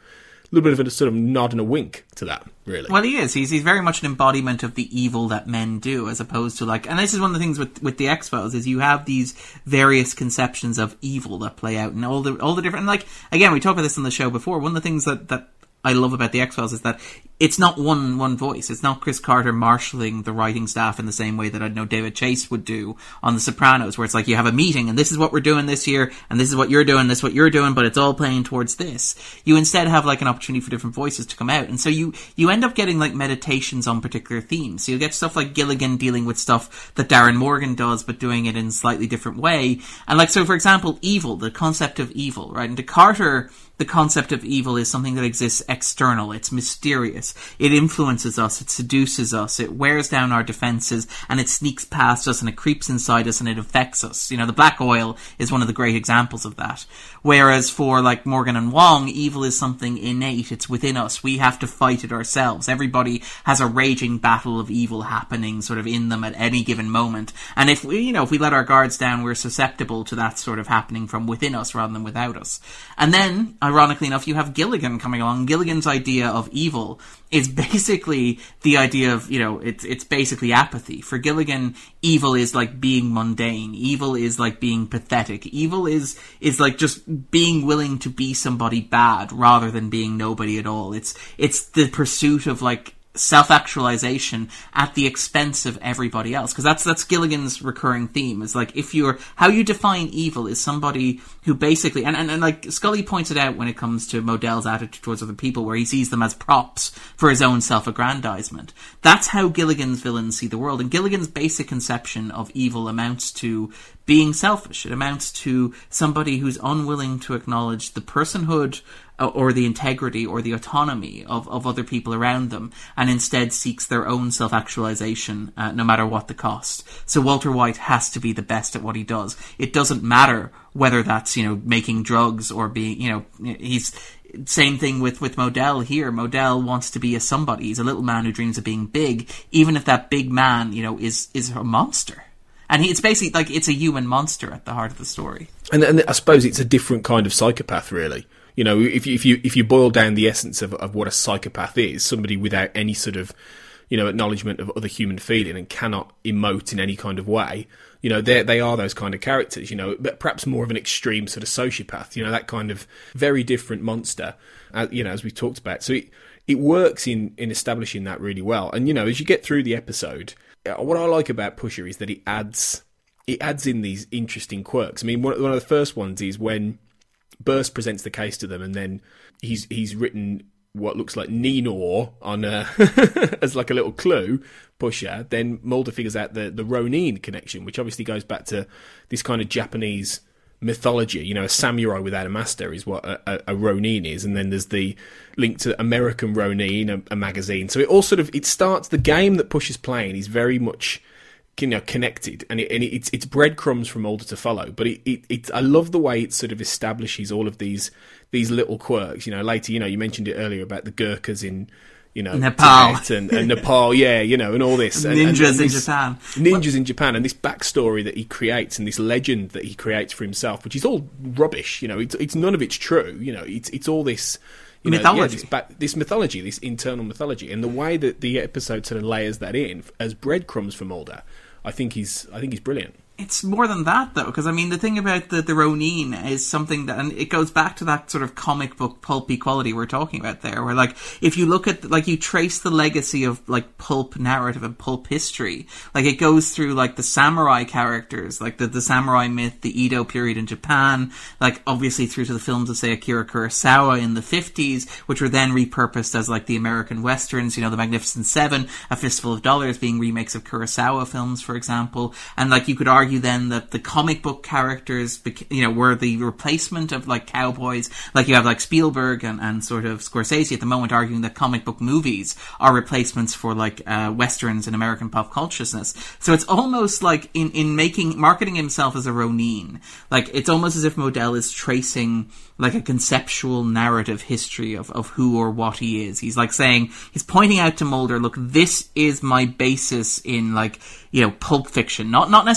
little bit of a sort of nod and a wink to that, really. Well, he is. He's very much an embodiment of the evil that men do, as opposed to and this is one of the things with the X-Files, is you have these various conceptions of evil that play out, and all the different, and again, we talked about this on the show before. One of the things that I love about the X-Files is that it's not one voice. It's not Chris Carter marshalling the writing staff in the same way that I know David Chase would do on The Sopranos, where it's like you have a meeting and this is what we're doing this year and this is what you're doing, this is what you're doing, but it's all playing towards this. You instead have an opportunity for different voices to come out, and so you end up getting meditations on particular themes. So you get stuff like Gilligan dealing with stuff that Darren Morgan does, but doing it in a slightly different way. And so for example, evil, the concept of evil, right? And to Carter, the concept of evil is something that exists external. It's mysterious. It influences us. It seduces us. It wears down our defenses, and it sneaks past us, and it creeps inside us, and it affects us. The black oil is one of the great examples of that. Whereas for Morgan and Wong, evil is something innate. It's within us. We have to fight it ourselves. Everybody has a raging battle of evil happening sort of in them at any given moment. And if we let our guards down, we're susceptible to that sort of happening from within us rather than without us. And then, ironically enough, you have Gilligan coming along. Gilligan's idea of evil is basically the idea of, it's basically apathy. For Gilligan, evil is being mundane. Evil is being pathetic. Evil is just being willing to be somebody bad rather than being nobody at all. It's the pursuit of self-actualization at the expense of everybody else, because that's Gilligan's recurring theme, is how you define evil is somebody who basically, and Scully points it out when it comes to Modell's attitude towards other people, where he sees them as props for his own self-aggrandizement. That's how Gilligan's villains see the world, and Gilligan's basic conception of evil amounts to being selfish. It amounts to somebody who's unwilling to acknowledge the personhood or the integrity or the autonomy of other people around them, and instead seeks their own self-actualization no matter what the cost. So Walter White has to be the best at what he does. It doesn't matter whether that's, making drugs or being, he's... Same thing with Modell here. Modell wants to be a somebody. He's a little man who dreams of being big, even if that big man, is a monster. And it's basically it's a human monster at the heart of the story. And I suppose it's a different kind of psychopath, really. If you boil down the essence of what a psychopath is, somebody without any sort of, acknowledgement of other human feeling and cannot emote in any kind of way, they are those kind of characters, but perhaps more of an extreme sort of sociopath, that kind of very different monster, as we talked about. So it works in establishing that really well. And, as you get through the episode, what I like about Pusher is that it adds in these interesting quirks. I mean, one of the first ones is when Burst presents the case to them, and then he's written what looks like Ninor on as a little clue, Pusher. Then Mulder figures out the Ronin connection, which obviously goes back to this kind of Japanese mythology. A samurai without a master is what a Ronin is, and then there's the link to American Ronin, a magazine. So it starts the game that Pusher's playing. He's very much connected, and it's breadcrumbs from Mulder to follow. But I love the way it sort of establishes all of these little quirks. Later, you mentioned it earlier about the Gurkhas in Nepal Tibet and Nepal, and all this ninjas in Japan. Ninjas in Japan, and this backstory that he creates, and this legend that he creates for himself, which is all rubbish. It's none of it's true. It's all this. Mythology. This mythology, this internal mythology, and the way that the episode sort of layers that in as breadcrumbs for Mulder, I think he's brilliant. It's more than that, though, because, the thing about the Ronin is something that, and it goes back to that sort of comic book pulpy quality we're talking about there, where, if you look at, you trace the legacy of, pulp narrative and pulp history, it goes through, the samurai characters, the samurai myth, the Edo period in Japan, obviously through to the films of, say, Akira Kurosawa in the 50s, which were then repurposed as, the American Westerns, The Magnificent Seven, A Fistful of Dollars being remakes of Kurosawa films, for example, and, you could argue then that the comic book characters, were the replacement of cowboys. You have Spielberg and sort of Scorsese at the moment arguing that comic book movies are replacements for westerns in American pop consciousness. So it's almost in marketing himself as a Ronin, it's almost as if Modell is tracing a conceptual narrative history of who or what he is. He's he's pointing out to Mulder, look, this is my basis in Pulp Fiction. Not necessarily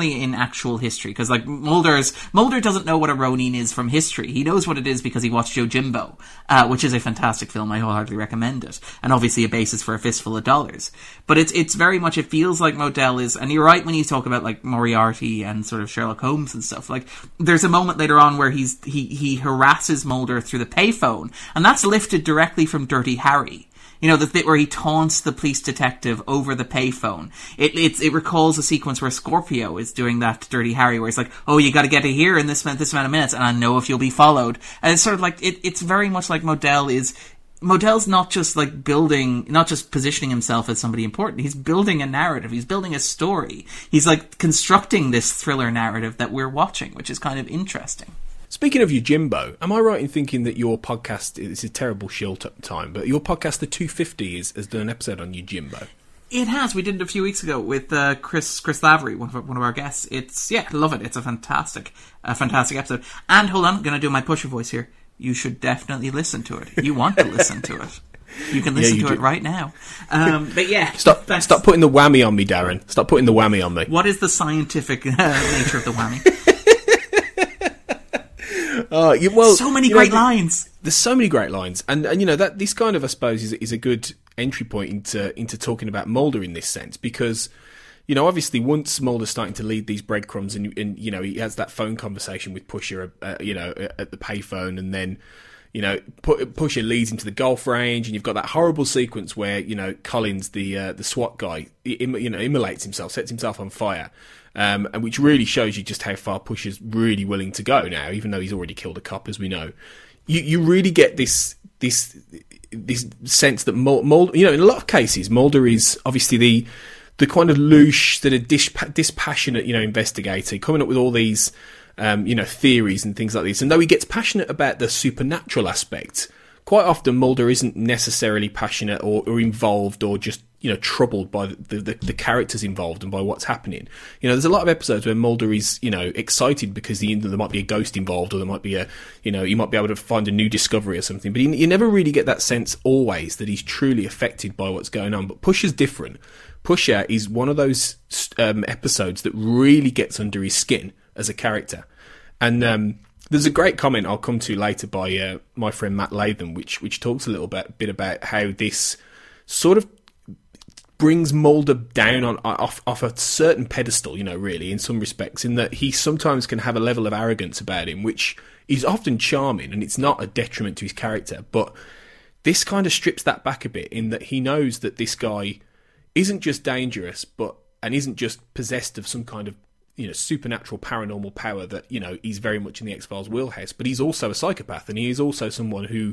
only in actual history, because like Mulder doesn't know what a Ronin is from history. He knows what it is because he watched Yojimbo, which is a fantastic film. I wholeheartedly recommend it, and obviously a basis for A Fistful of Dollars. But it's very much, it feels like Modell is, and you're right when you talk about like Moriarty and sort of Sherlock Holmes and stuff. Like there's a moment later on where he harasses Mulder through the payphone, and that's lifted directly from Dirty Harry. You know, the bit where he taunts the police detective over the payphone. It recalls a sequence where Scorpio is doing that to Dirty Harry, where he's like, "Oh, you got to get it here in this amount of minutes, and I know if you'll be followed." And it's sort of like it's very much like Modell's not just like not just positioning himself as somebody important. He's building a narrative. He's building a story. He's like constructing this thriller narrative that we're watching, which is kind of interesting. Speaking of Yojimbo, am I right in thinking that your podcast, it's a terrible shield time, but your podcast, The 250, has done an episode on Yojimbo? It has. We did it a few weeks ago with Chris Lavery, one of our guests. I love it. It's a fantastic episode. And hold on, I'm going to do my pusher voice here. You should definitely listen to it. You want to listen to it. You can listen to it right now. But yeah. Stop putting the whammy on me, Darren. Stop putting the whammy on me. What is the scientific nature of the whammy? So many great lines. There's so many great lines, and you know that this kind of, I suppose, is a good entry point into talking about Mulder in this sense, because you know obviously once Mulder's starting to lead these breadcrumbs, and you know he has that phone conversation with Pusher, you know, at the payphone, and then you know Pusher leads him to the golf range, and you've got that horrible sequence where you know Collins, the SWAT guy, immolates himself, sets himself on fire. And which really shows you just how far Pusher's really willing to go now, even though he's already killed a cop, as we know. You really get this sense that Mulder, you know, in a lot of cases, Mulder is obviously the kind of louche, sort of dispassionate, you know, investigator, coming up with all these, you know, theories and things like this. And though he gets passionate about the supernatural aspect, quite often Mulder isn't necessarily passionate or involved or just, you know, troubled by the characters involved and by what's happening. You know, there's a lot of episodes where Mulder is, you know, excited because there might be a ghost involved, or there might be you know, he might be able to find a new discovery or something. But you never really get that sense always that he's truly affected by what's going on. But Pusher's different. Pusher is one of those episodes that really gets under his skin as a character. And there's a great comment I'll come to later by my friend Matt Latham, which talks a little bit about how this sort of brings Mulder down off a certain pedestal, you know, really, in some respects, in that he sometimes can have a level of arrogance about him, which is often charming, and it's not a detriment to his character. But this kind of strips that back a bit, in that he knows that this guy isn't just dangerous, and isn't just possessed of some kind of, you know, supernatural paranormal power that, you know, he's very much in the X-Files wheelhouse, but he's also a psychopath, and he is also someone who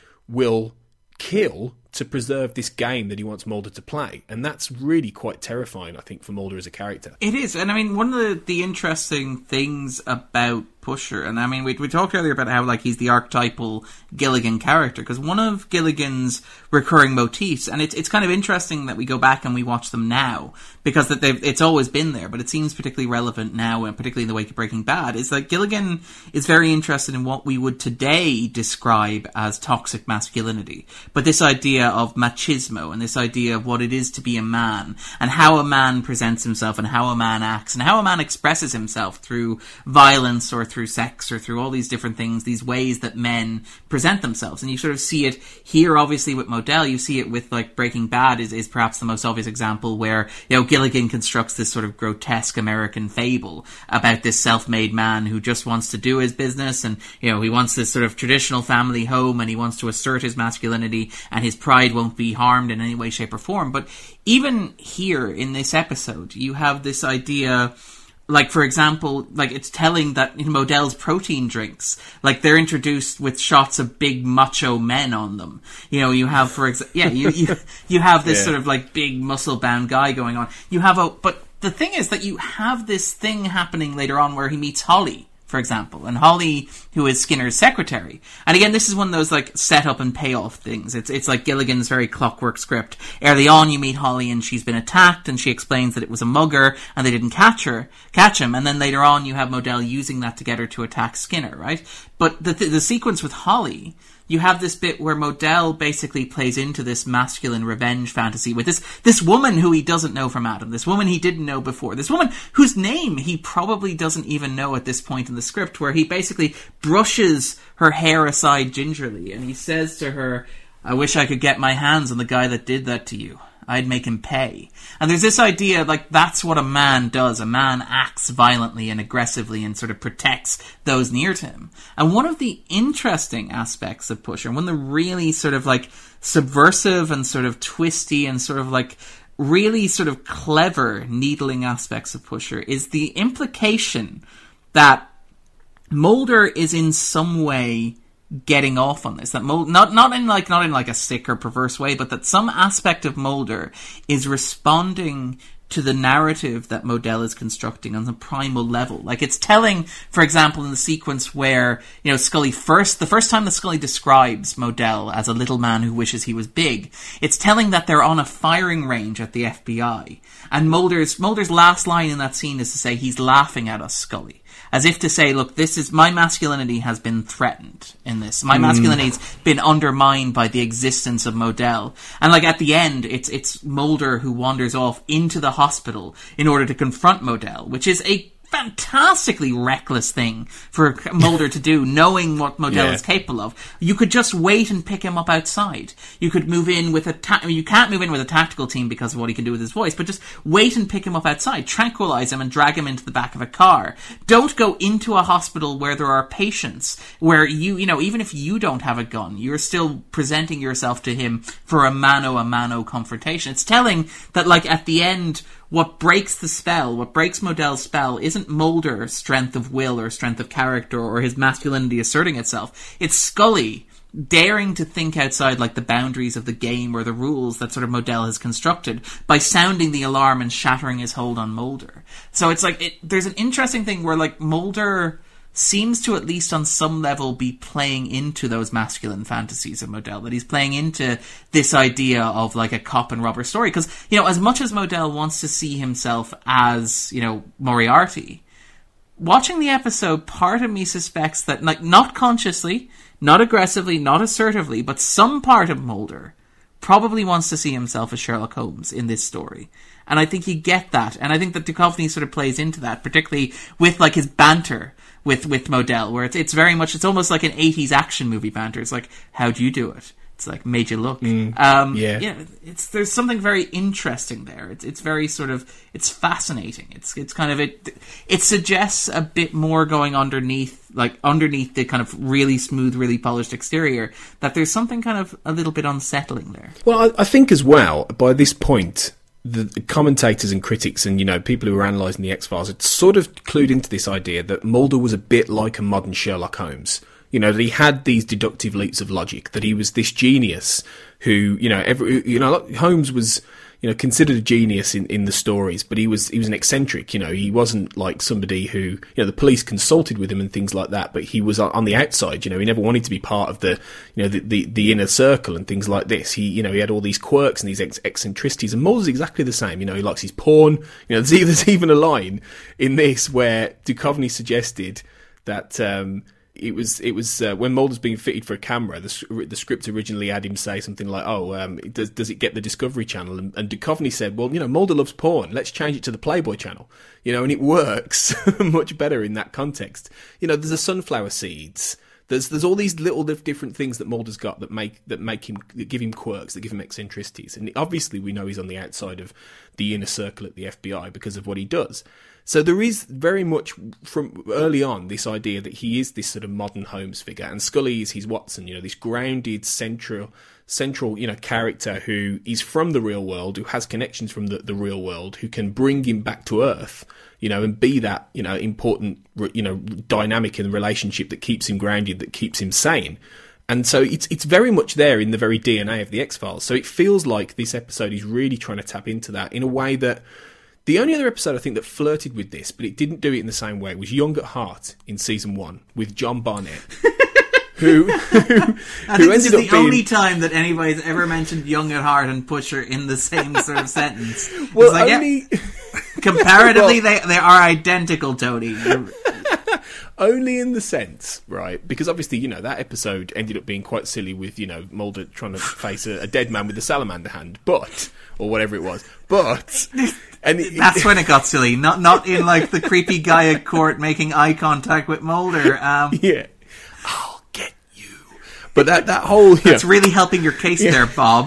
will kill to preserve this game that he wants Mulder to play. And that's really quite terrifying, I think, for Mulder as a character. It is. And I mean, one of the interesting things about Pusher, and I mean, we talked earlier about how, like, he's the archetypal Gilligan character, because one of Gilligan's recurring motifs, and it's kind of interesting that we go back and we watch them now, because it's always been there, but it seems particularly relevant now, and particularly in the wake of Breaking Bad, is that Gilligan is very interested in what we would today describe as toxic masculinity. But this idea of machismo, and this idea of what it is to be a man, and how a man presents himself, and how a man acts, and how a man expresses himself through violence, or through sex, or through all these different things, these ways that men present themselves. And you sort of see it here, obviously, with Modell. You see it with, like, Breaking Bad is perhaps the most obvious example, where, you know, Gilligan constructs this sort of grotesque American fable about this self-made man who just wants to do his business, and, you know, he wants this sort of traditional family home, and he wants to assert his masculinity, and his pride won't be harmed in any way, shape, or form. But even here in this episode, you have this idea, like, for example, like, it's telling that in Modell's protein drinks, like, they're introduced with shots of big macho men on them. You know, you have, for example, you have this sort of, like, big muscle-bound guy going on. But the thing is that you have this thing happening later on where he meets Holly, for example, and Holly, who is Skinner's secretary. And again, this is one of those, like, set-up and payoff things. It's like Gilligan's very clockwork script. Early on, you meet Holly, and she's been attacked, and she explains that it was a mugger, and they didn't catch him. And then later on, you have Modell using that to get her to attack Skinner, right? But the sequence with Holly, you have this bit where Modell basically plays into this masculine revenge fantasy with this woman who he doesn't know from Adam, this woman he didn't know before, this woman whose name he probably doesn't even know at this point in the script, where he basically brushes her hair aside gingerly, and he says to her, "I wish I could get my hands on the guy that did that to you. I'd make him pay." And there's this idea, like, that's what a man does. A man acts violently and aggressively and sort of protects those near to him. And one of the interesting aspects of Pusher, one of the really sort of, like, subversive and sort of twisty and sort of, like, really sort of clever needling aspects of Pusher, is the implication that Mulder is in some way getting off on this, that not in like a sick or perverse way, but that some aspect of Mulder is responding to the narrative that Modell is constructing on a primal level. Like, it's telling, for example, in the sequence where, Scully the first time that Scully describes Modell as a little man who wishes he was big, it's telling that they're on a firing range at the FBI. And Mulder's last line in that scene is to say, "He's laughing at us, Scully." As if to say, look, my masculinity has been threatened in this. My masculinity's been undermined by the existence of Modell. And, like, at the end, it's Mulder who wanders off into the hospital in order to confront Modell, which is a fantastically reckless thing for Mulder to do, knowing what Modell is capable of. You could just wait and pick him up outside. You could move in with you can't move in with a tactical team because of what he can do with his voice, but just wait and pick him up outside, tranquilize him and drag him into the back of a car. Don't go into a hospital where there are patients, where even if you don't have a gun, you're still presenting yourself to him for a mano confrontation. It's telling that, like, at the end, what breaks Modell's spell, isn't Mulder's strength of will or strength of character or his masculinity asserting itself. It's Scully daring to think outside, like, the boundaries of the game or the rules that sort of Modell has constructed by sounding the alarm and shattering his hold on Mulder. So it's like, there's an interesting thing where, like, Mulder seems to, at least on some level, be playing into those masculine fantasies of Modell, that he's playing into this idea of, like, a cop and robber story. Because, as much as Modell wants to see himself as, Moriarty, watching the episode, part of me suspects that, like, not consciously, not aggressively, not assertively, but some part of Mulder probably wants to see himself as Sherlock Holmes in this story. And I think you get that. And I think that Duchovny sort of plays into that, particularly with, like, his banter with Modell, where it's very much, it's almost like an 80s action movie banter. It's like, how'd you do it? It's like, made you look. There's something very interesting there. It's very sort of, it's fascinating. It's kind of, it suggests a bit more going underneath the kind of really smooth, really polished exterior, that there's something kind of a little bit unsettling there. Well, I think as well, by this point, the commentators and critics and, people who were analysing the X-Files had sort of clued into this idea that Mulder was a bit like a modern Sherlock Holmes. That he had these deductive leaps of logic, that he was this genius who, Holmes was, considered a genius in the stories, but he was an eccentric, he wasn't like somebody who, the police consulted with him and things like that, but he was on the outside, he never wanted to be part of the, the inner circle and things like this. He had all these quirks and these eccentricities, and Mulder's exactly the same, he likes his porn, there's even a line in this where Duchovny suggested that, it was when Mulder's being fitted for a camera, the script originally had him say something like, does it get the Discovery Channel? And Duchovny said, well, Mulder loves porn, let's change it to the Playboy Channel. And it works much better in that context. There's the sunflower seeds. There's all these little different things that Mulder's got that give him quirks, that give him eccentricities. And obviously we know he's on the outside of the inner circle at the FBI because of what he does. So there is very much from early on this idea that he is this sort of modern Holmes figure, and Scully is his Watson, this grounded central character who is from the real world, who has connections from the real world, who can bring him back to Earth, and be that, important, dynamic in the relationship that keeps him grounded, that keeps him sane. And so it's very much there in the very DNA of the X-Files. So it feels like this episode is really trying to tap into that in a way that the only other episode I think that flirted with this, but it didn't do it in the same way, was Young at Heart in season 1 with John Barnett. who I think this is the only time that anybody's ever mentioned Young at Heart and Pusher in the same sort of sentence. Well, comparatively, they are identical, Tony. Only in the sense, right? Because obviously, that episode ended up being quite silly with, Mulder trying to face a dead man with a salamander hand, or whatever it was. But... That's when it got silly. Not in, like, the creepy guy at court making eye contact with Mulder. Yeah. I'll get you. But that whole... That's really helping your case there, Bob.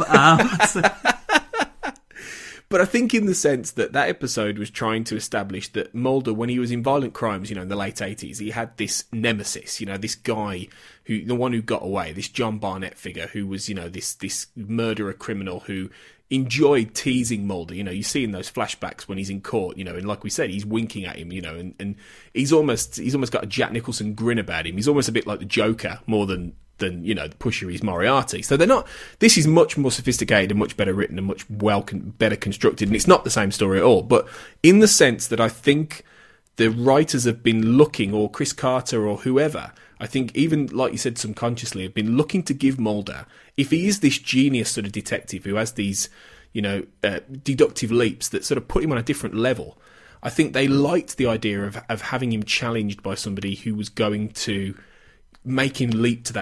But I think in the sense that episode was trying to establish that Mulder, when he was in Violent Crimes, in the late 80s, he had this nemesis, this guy, the one who got away, this John Barnett figure who was, this murderer criminal who enjoyed teasing Mulder. You see in those flashbacks when he's in court, and like we said, he's winking at him, and he's almost got a Jack Nicholson grin about him. He's almost a bit like the Joker more than the Pusher is Moriarty. So they're not... This is much more sophisticated and much better written and much better constructed, and it's not the same story at all. But in the sense that I think the writers have been looking, or Chris Carter or whoever, I think even, like you said, subconsciously, have been looking to give Mulder, if he is this genius sort of detective who has these, deductive leaps that sort of put him on a different level, I think they liked the idea of having him challenged by somebody who was going to make him leap to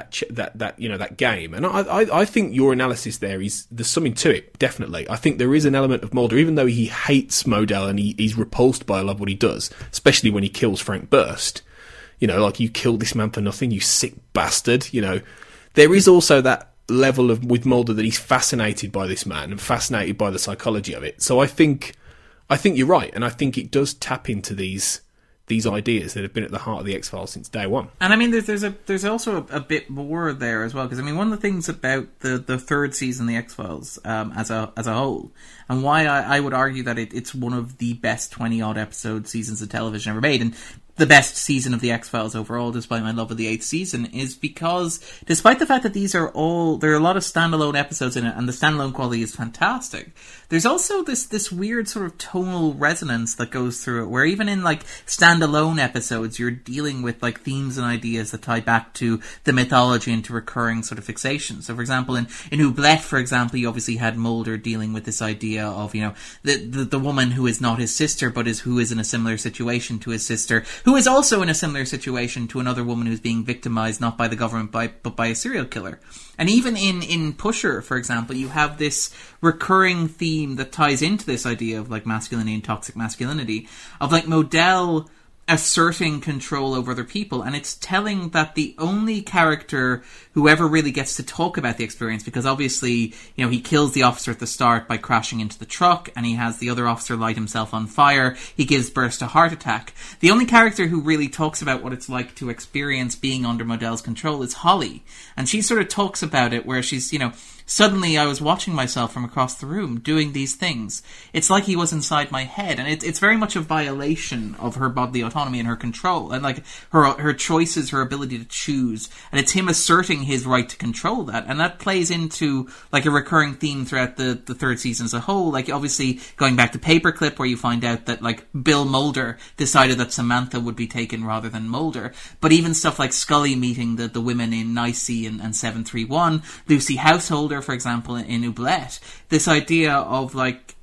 that game. And I think your analysis there's something to it, definitely. I think there is an element of Mulder, even though he hates Modell and he's repulsed by a lot of what he does, especially when he kills Frank Burst. Like, you killed this man for nothing, you sick bastard. There is also that level with Mulder that he's fascinated by this man and fascinated by the psychology of it. So I think you're right, and I think it does tap into these ideas that have been at the heart of the X-Files since day one. And I mean, there's also a bit more there as well, because I mean, one of the things about the third season of the X-Files as a whole, and why I would argue that it's one of the best 20-odd episode seasons of television ever made, and the best season of the X-Files overall, despite my love of the 8th season, is because, despite the fact that there are a lot of standalone episodes in it, and the standalone quality is fantastic, there's also this weird sort of tonal resonance that goes through it, where even in, like, standalone episodes, you're dealing with, like, themes and ideas that tie back to the mythology and to recurring sort of fixations. So, for example, in Oubliette, for example, you obviously had Mulder dealing with this idea of, the woman who is not his sister, but who is in a similar situation to his sister, who is also in a similar situation to another woman who's being victimized not by the government but by a serial killer. And even in Pusher, for example, you have this recurring theme that ties into this idea of, like, masculinity and toxic masculinity, of, like, Modell asserting control over other people, and it's telling that the only character who ever really gets to talk about the experience, because obviously, he kills the officer at the start by crashing into the truck, and he has the other officer light himself on fire, he gives birth to a heart attack. The only character who really talks about what it's like to experience being under Modell's control is Holly, and she sort of talks about it where she's, suddenly I was watching myself from across the room doing these things. It's like he was inside my head, and it's very much a violation of her bodily autonomy and her control, and, like, her choices, her ability to choose, and it's him asserting his right to control that, and that plays into, like, a recurring theme throughout the third season as a whole. Like, obviously, going back to Paperclip, where you find out that, like, Bill Mulder decided that Samantha would be taken rather than Mulder, but even stuff like Scully meeting the women in Nicey and 731, Lucy Householder, for example, in Oubliette, this idea of, like,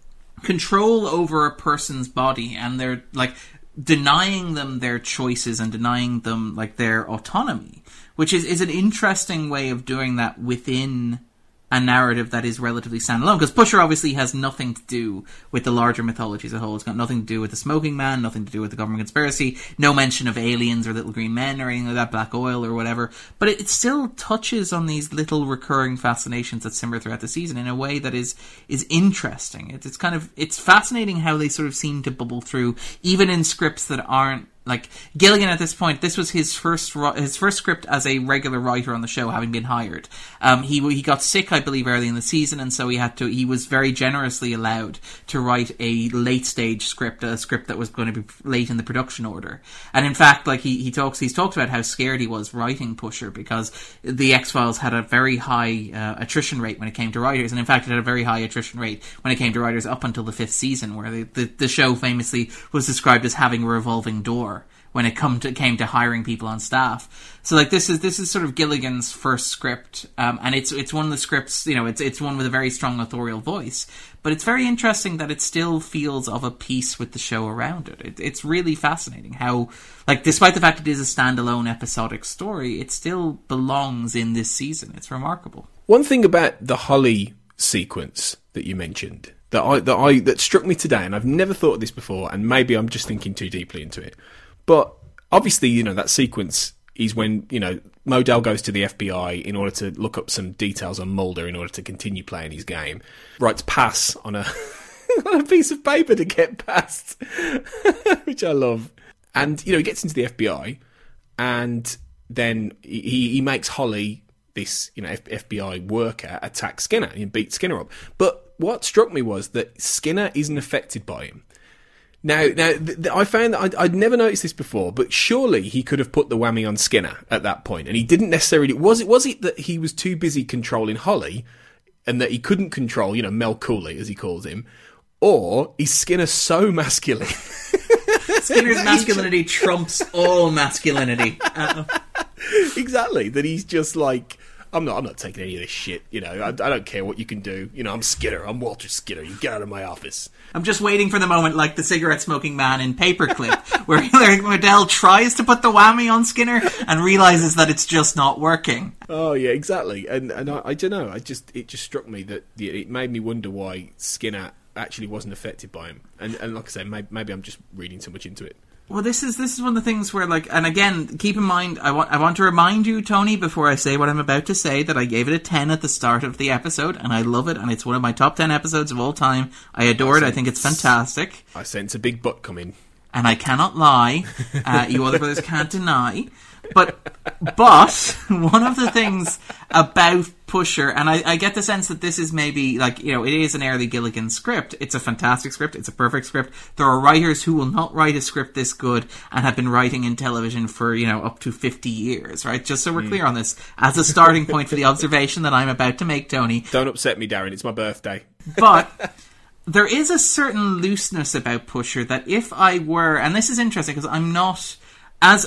control over a person's body, and they're, like, denying them their choices and denying them, like, their autonomy, which is an interesting way of doing that within a narrative that is relatively standalone, because Pusher obviously has nothing to do with the larger mythology as a whole. It's got nothing to do with the smoking man, nothing to do with the government conspiracy, no mention of aliens or little green men or anything like that, black oil or whatever, but it still touches on these little recurring fascinations that simmer throughout the season in a way that is interesting. It's fascinating how they sort of seem to bubble through, even in scripts that aren't, like, Gilligan at this point, this was his first script as a regular writer on the show, having been hired. He got sick, I believe, early in the season, and so he was very generously allowed to write a late stage script, a script that was going to be late in the production order. And in fact, like, he's talked about how scared he was writing Pusher, because the X-Files had a very high attrition rate when it came to writers, and in fact it had a very high attrition rate when it came to writers up until the 5th season, where the show famously was described as having a revolving door when it came to hiring people on staff. So like this is sort of Gilligan's first script, and it's one of the scripts, you know, it's one with a very strong authorial voice. But it's very interesting that it still feels of a piece with the show around it. It's really fascinating how, like, despite the fact it is a standalone episodic story, it still belongs in this season. It's remarkable. One thing about the Holly sequence that you mentioned that struck me today, and I've never thought of this before, and maybe I'm just thinking too deeply into it, but obviously, you know, that sequence is when, you know, Modell goes to the FBI in order to look up some details on Mulder in order to continue playing his game. Writes pass on a on a piece of paper to get past, which I love. And, you know, he gets into the FBI, and then he makes Holly, this, you know, FBI worker, attack Skinner and beat Skinner up. But what struck me was that Skinner isn't affected by him. Now, I found that I'd never noticed this before, but surely he could have put the whammy on Skinner at that point, and he didn't necessarily. Was it that he was too busy controlling Holly, and that he couldn't control, you know, Mel Cooley, as he calls him, or is Skinner so masculine? Skinner's masculinity trumps all masculinity. Exactly, that he's just like, I'm not taking any of this shit, you know, I don't care what you can do, you know, I'm Skinner, I'm Walter Skinner, you get out of my office. I'm just waiting for the moment like the cigarette-smoking man in Paperclip, where Modell tries to put the whammy on Skinner and realises that it's just not working. Oh, yeah, exactly. And I don't know, it just struck me that it made me wonder why Skinner actually wasn't affected by him. And like I say, maybe I'm just reading too much into it. Well, this is one of the things where, like, and again, keep in mind, I want to remind you, Tony, before I say what I'm about to say, that I gave it a 10 at the start of the episode, and I love it, and it's one of my top 10 episodes of all time. I adore it. I think it's fantastic. I sense a big butt coming. And I cannot lie. You other brothers can't deny. But one of the things about Pusher, and I get the sense that this is maybe, like, you know, it is an early Gilligan script. It's a fantastic script. It's a perfect script. There are writers who will not write a script this good and have been writing in television for, you know, up to 50 years, right? Just so we're clear on this, as a starting point for the observation that I'm about to make, Tony. Don't upset me, Darren. It's my birthday. But there is a certain looseness about Pusher that if I were, and this is interesting because I'm not, as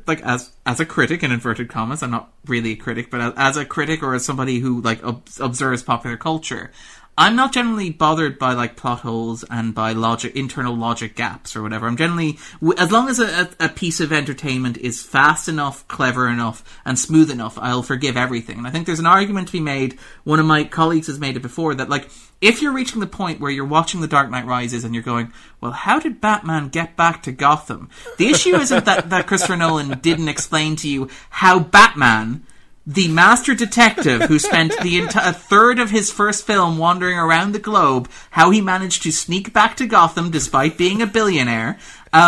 a critic, in inverted commas, I'm not really a critic, but as a critic or as somebody who, like, observes popular culture, I'm not generally bothered by, like, plot holes and by internal logic gaps or whatever. I'm generally, as long as a piece of entertainment is fast enough, clever enough, and smooth enough, I'll forgive everything. And I think there's an argument to be made, one of my colleagues has made it before, that, like, if you're reaching the point where you're watching The Dark Knight Rises and you're going, well, how did Batman get back to Gotham? The issue isn't that Christopher Nolan didn't explain to you how Batman, the master detective who spent a third of his first film wandering around the globe, how he managed to sneak back to Gotham despite being a billionaire.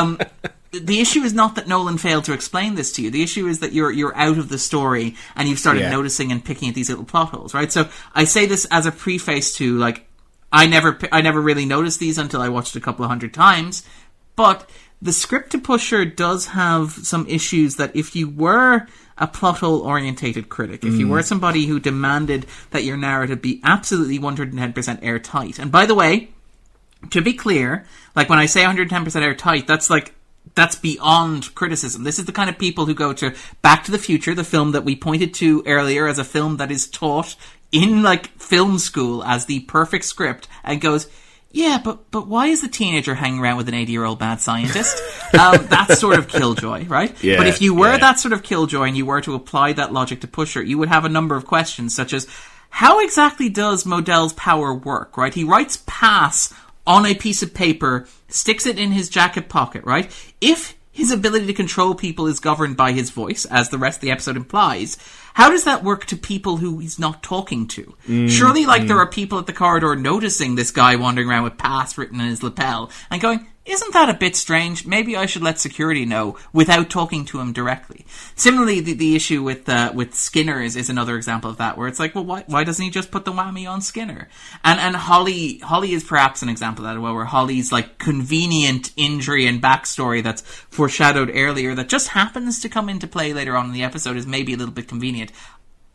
The issue is not that Nolan failed to explain this to you. The issue is that you're out of the story and you've started noticing and picking at these little plot holes, right? So I say this as a preface to, like, I never really noticed these until I watched it a couple of hundred times, but the script to Pusher does have some issues that if you were a plot hole orientated critic, if you were somebody who demanded that your narrative be absolutely 110% airtight, and by the way, to be clear, like, when I say 110% airtight, that's beyond criticism. This is the kind of people who go to Back to the Future, the film that we pointed to earlier as a film that is taught in, like, film school as the perfect script, and goes, yeah, but why is the teenager hanging around with an 80-year-old mad scientist? That's sort of Killjoy, right? Yeah, but if you were that sort of Killjoy and you were to apply that logic to Pusher, you would have a number of questions, such as, how exactly does Modell's power work, right? He writes pass on a piece of paper, sticks it in his jacket pocket, right? If his ability to control people is governed by his voice, as the rest of the episode implies, how does that work to people who he's not talking to? Surely, like, there are people at the corridor noticing this guy wandering around with pass written in his lapel and going, isn't that a bit strange? Maybe I should let security know without talking to him directly. Similarly, the issue with Skinner is another example of that, where it's like, well, why doesn't he just put the whammy on Skinner? And Holly is perhaps an example of that as well, where Holly's, like, convenient injury and backstory that's foreshadowed earlier that just happens to come into play later on in the episode is maybe a little bit convenient.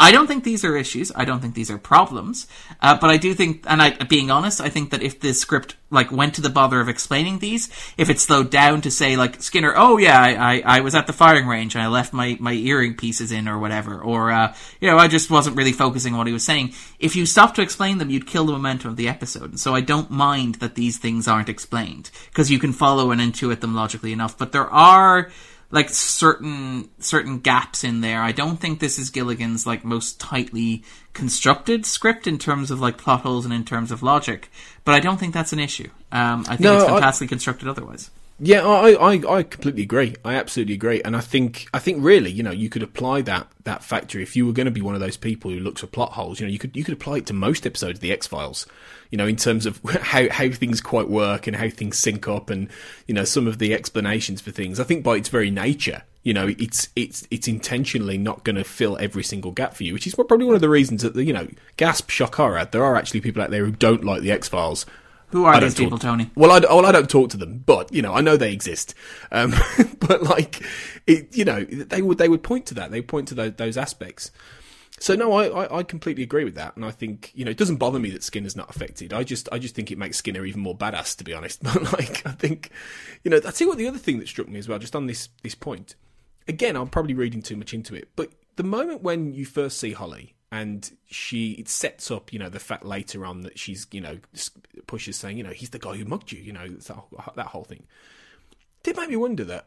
I don't think these are issues. I don't think these are problems. But I do think, and being honest, I think that if the script went to the bother of explaining these, if it slowed down to say Skinner, oh yeah, I was at the firing range and I left my earring pieces in or whatever, or I just wasn't really focusing on what he was saying. If you stop to explain them, you'd kill the momentum of the episode. And so I don't mind that these things aren't explained, because you can follow and intuit them logically enough. But there are certain gaps in there. I don't think this is Gilligan's most tightly constructed script in terms of plot holes and in terms of logic, but I don't think that's an issue. I think it's fantastically constructed otherwise. Yeah, I completely agree. I absolutely agree. And I think really, you could apply that factor if you were going to be one of those people who looks for plot holes. You could apply it to most episodes of the X-Files. In terms of how things quite work and how things sync up, and some of the explanations for things. I think by its very nature, it's intentionally not going to fill every single gap for you, which is probably one of the reasons that gasp shock horror, there are actually people out there who don't like the X-Files. Who are these people, Tony? Well, I don't talk to them, but I know they exist. But they would point to that. They point to those aspects. So no, I completely agree with that, and I think it doesn't bother me that Skinner's not affected. I just think it makes Skinner even more badass, to be honest. But I think I tell you what, the other thing that struck me as well, just on this point. Again, I'm probably reading too much into it, but the moment when you first see Holly and it sets up the fact later on that she's Pusher's saying he's the guy who mugged you, that whole thing did make me wonder that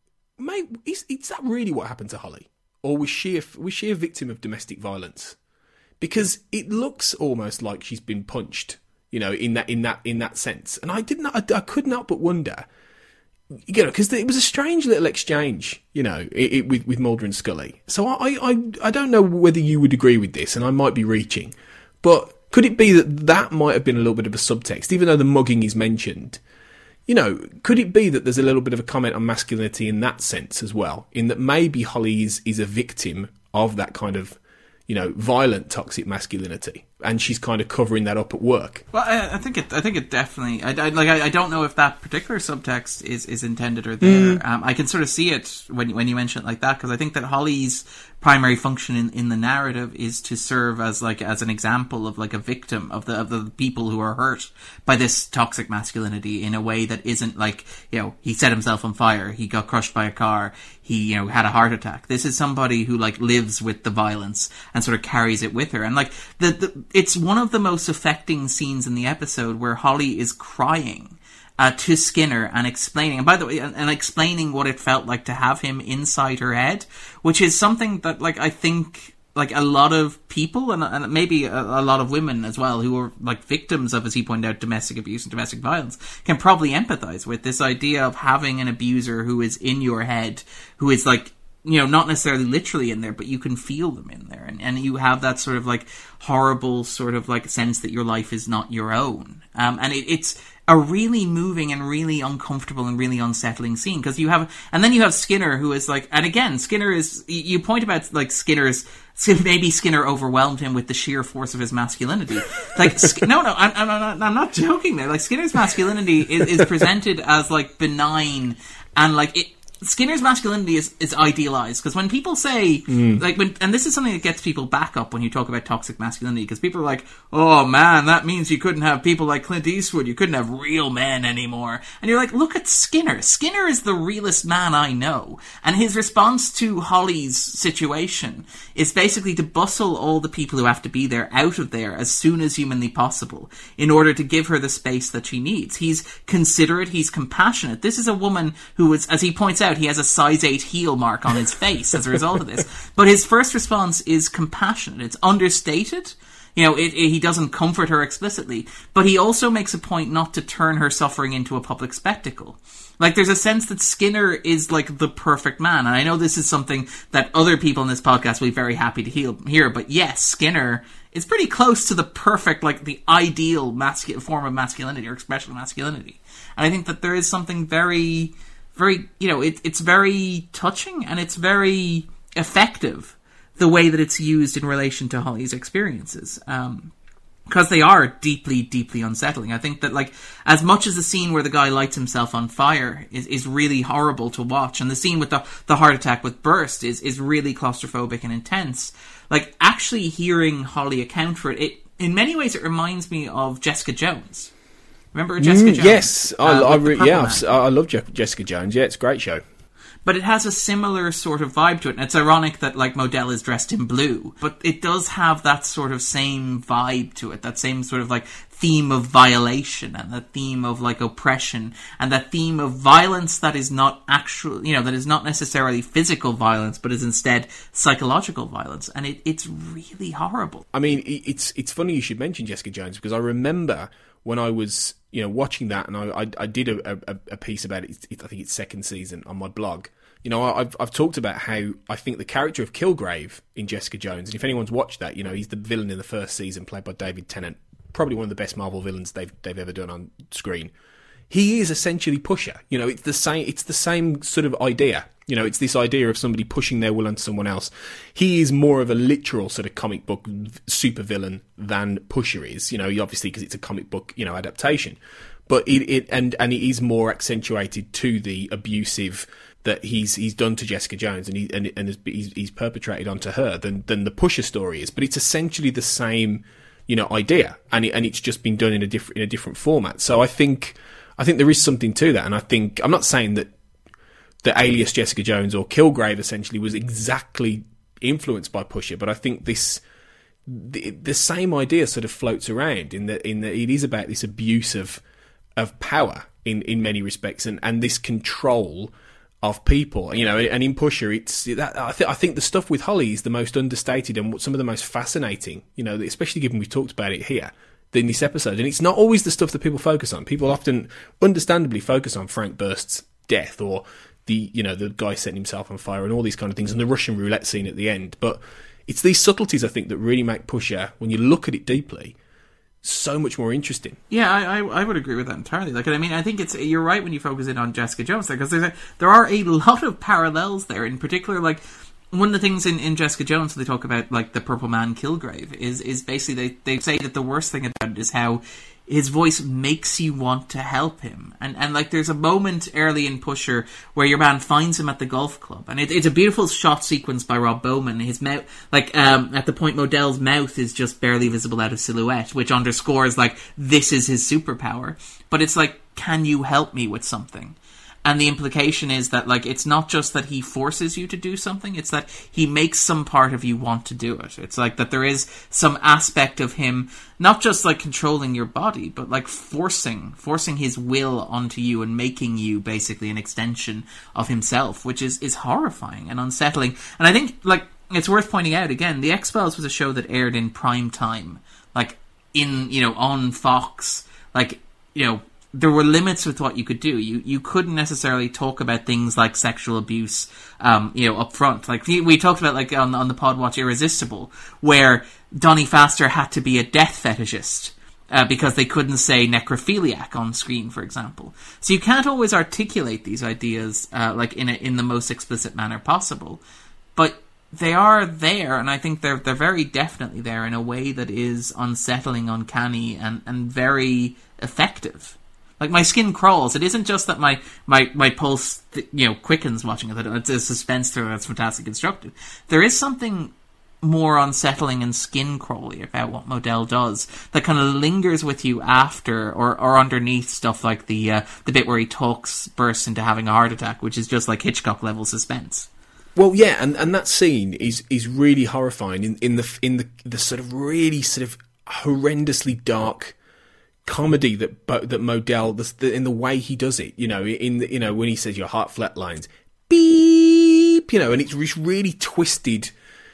is that really what happened to Holly? Or was she a victim of domestic violence? Because it looks almost like she's been punched, in that sense. And I could not but wonder, because it was a strange little exchange, with Mulder and Scully. So I don't know whether you would agree with this, and I might be reaching, but could it be that might have been a little bit of a subtext, even though the mugging is mentioned? Could it be that there's a little bit of a comment on masculinity in that sense as well? In that maybe Holly is a victim of that kind of, violent, toxic masculinity, and she's kind of covering that up at work. Well, I think it definitely. I don't know if that particular subtext is intended or there. I can sort of see it when you mention it like that, because I think that Holly's primary function in the narrative is to serve as an example of a victim of the people who are hurt by this toxic masculinity in a way that isn't he set himself on fire, he got crushed by a car, he had a heart attack. This is somebody who lives with the violence and sort of carries it with her, and it's one of the most affecting scenes in the episode where Holly is crying to Skinner and explaining, and by the way, and explaining what it felt like to have him inside her head, which is something that I think a lot of people and maybe a lot of women as well who are victims of, as he pointed out, domestic abuse and domestic violence can probably empathize with. This idea of having an abuser who is in your head, who is not necessarily literally in there, but you can feel them in there, and you have that sort of horrible sort of sense that your life is not your own, and it's a really moving and really uncomfortable and really unsettling scene, because then you have Skinner, who is and again, Skinner is, you point about maybe Skinner overwhelmed him with the sheer force of his masculinity. I'm not joking there. Skinner's masculinity is presented as benign, and Skinner's masculinity is idealized, because when people say, and this is something that gets people back up when you talk about toxic masculinity, because people are like, oh man, that means you couldn't have people like Clint Eastwood, you couldn't have real men anymore. And you're like, look at Skinner. Skinner is the realest man I know. And his response to Holly's situation is basically to bustle all the people who have to be there out of there as soon as humanly possible in order to give her the space that she needs. He's considerate, he's compassionate. This is a woman who is, as he points out, he has a size 8 heel mark on his face as a result of this. But his first response is compassionate. It's understated. He doesn't comfort her explicitly, but he also makes a point not to turn her suffering into a public spectacle. There's a sense that Skinner is the perfect man. And I know this is something that other people in this podcast will be very happy to hear, but yes, Skinner is pretty close to the perfect, the ideal form of masculinity or expression of masculinity. And I think that there is something very, very, it's very touching, and it's very effective, the way that it's used in relation to Holly's experiences. because they are deeply, deeply unsettling. I think that, like, as much as the scene where the guy lights himself on fire is really horrible to watch, and the scene with the heart attack with Burst is really claustrophobic and intense, like, actually hearing Holly account for it, in many ways it reminds me of Jessica Jones. Remember Jessica Jones? Yes, I love Jessica Jones. Yeah, it's a great show. But it has a similar sort of vibe to it. And it's ironic that, like, Modell is dressed in blue. But it does have that sort of same vibe to it. That same sort of, like, theme of violation and that theme of, like, oppression. And that theme of violence that is not actual, you know, that is not necessarily physical violence, but is instead psychological violence. And it's really horrible. I mean, it's funny you should mention Jessica Jones, because I remember when I was, you know, watching that, and I did a piece about it. I think it's second season on my blog. You know, I've talked about how I think the character of Kilgrave in Jessica Jones, and if anyone's watched that, you know, he's the villain in the first season, played by David Tennant, probably one of the best Marvel villains they've ever done on screen. He is essentially Pusher. You know, it's the same sort of idea. You know, it's this idea of somebody pushing their will onto someone else. He is more of a literal sort of comic book supervillain than Pusher is. You know, obviously because it's a comic book, you know, adaptation. But it is more accentuated to the abusive that he's done to Jessica Jones and he's perpetrated onto her than the Pusher story is. But it's essentially the same, you know, idea, and it's just been done in a different format. So I think there is something to that, and I think I'm not saying that the Alias Jessica Jones or Kilgrave essentially was exactly influenced by Pusher, but I think the same idea sort of floats around in that it is about this abuse of power in many respects, and this control of people, you know. And in Pusher, it's that I think the stuff with Holly is the most understated and some of the most fascinating, you know, especially given we've talked about it here in this episode. And it's not always the stuff that people focus on. People often, understandably, focus on Frank Burst's death or the guy setting himself on fire and all these kind of things, and the Russian roulette scene at the end. But it's these subtleties, I think, that really make Pusher, when you look at it deeply, so much more interesting. Yeah, I would agree with that entirely. Like, I mean, I think you're right when you focus in on Jessica Jones there, because there are a lot of parallels there. In particular, like, one of the things in Jessica Jones, they talk about, like, the Purple Man Kilgrave, is basically they say that the worst thing about it is how his voice makes you want to help him. And like, there's a moment early in Pusher where your man finds him at the golf club, and it's a beautiful shot sequence by Rob Bowman. His mouth, like, at the point Modell's mouth is just barely visible out of silhouette, which underscores, like, this is his superpower. But it's like, can you help me with something? And the implication is that, like, it's not just that he forces you to do something, it's that he makes some part of you want to do it. It's like that there is some aspect of him, not just, like, controlling your body, but, like, forcing his will onto you and making you basically an extension of himself, which is horrifying and unsettling. And I think, like, it's worth pointing out again, The X-Files was a show that aired in prime time, like, on Fox, like, there were limits with what you could do. You couldn't necessarily talk about things like sexual abuse, up front. Like, we talked about, like, on the pod watch Irresistible, where Donnie Pfaster had to be a death fetishist, because they couldn't say necrophiliac on screen, for example. So you can't always articulate these ideas, like, in the most explicit manner possible. But they are there, and I think they're very definitely there in a way that is unsettling, uncanny, and very effective. Like, my skin crawls. It isn't just that my pulse, quickens watching it. It's a suspense thriller that's fantastic constructed. There is something more unsettling and skin crawly about what Modell does that kind of lingers with you after or underneath stuff like the bit where he talks Burst into having a heart attack, which is just like Hitchcock level suspense. Well, yeah, and that scene is really horrifying in the sort of really sort of horrendously dark comedy that Modell, in the way he does it, when he says your heart flatlines, beep, and it's really twisted.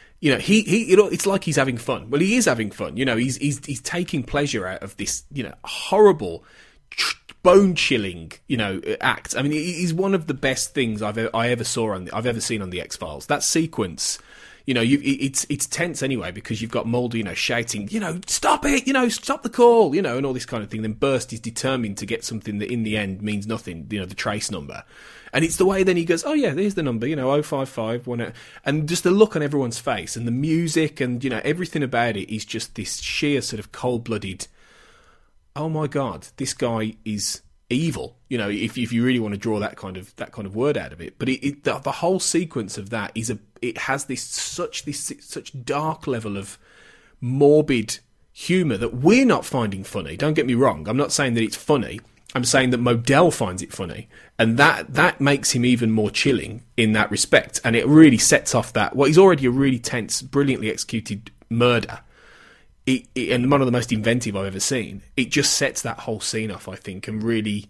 It's like he's having fun. Well, he is having fun. He's taking pleasure out of this, horrible, bone-chilling, act. I mean, it is one of the best things I've ever seen on the X-Files. That sequence, it's tense anyway because you've got Mulder, shouting, stop it, stop the call, and all this kind of thing. Then Burst is determined to get something that in the end means nothing, the trace number. And it's the way then he goes, oh yeah, there's the number, 055, and just the look on everyone's face and the music and, everything about it is just this sheer sort of cold-blooded, oh my God, this guy is evil, if you really want to draw that kind of word out of it. But the whole sequence of that it has this such dark level of morbid humour that we're not finding funny. Don't get me wrong. I'm not saying that it's funny. I'm saying that Modell finds it funny, and that makes him even more chilling in that respect. And it really sets off he's already a really tense, brilliantly executed murder. And one of the most inventive I've ever seen. It just sets that whole scene off, I think, and really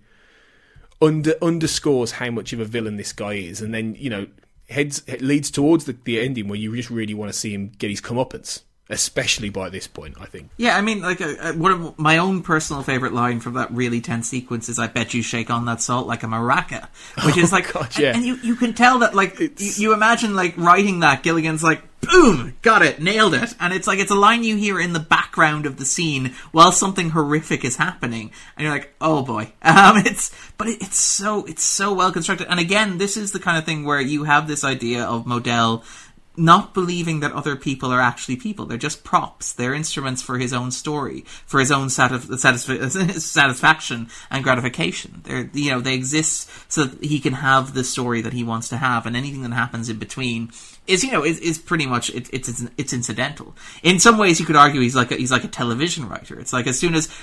underscores how much of a villain this guy is. And then, leads towards the ending where you just really want to see him get his comeuppance. Especially by this point, I think. Yeah, I mean, one of my own personal favourite line from that really tense sequence is, I bet you shake on that salt like a maraca. Which is like, God, yeah. And you can tell that, you imagine, writing that, Gilligan's like, boom, got it, nailed it. And it's a line you hear in the background of the scene while something horrific is happening. And you're like, oh boy. It's so well constructed. And again, this is the kind of thing where you have this idea of Modell not believing that other people are actually people. They're just props. They're instruments for his own story, for his own satisfaction and gratification. They exist so that he can have the story that he wants to have, and anything that happens in between is pretty much it's incidental. In some ways, you could argue he's like a television writer. It's like as soon as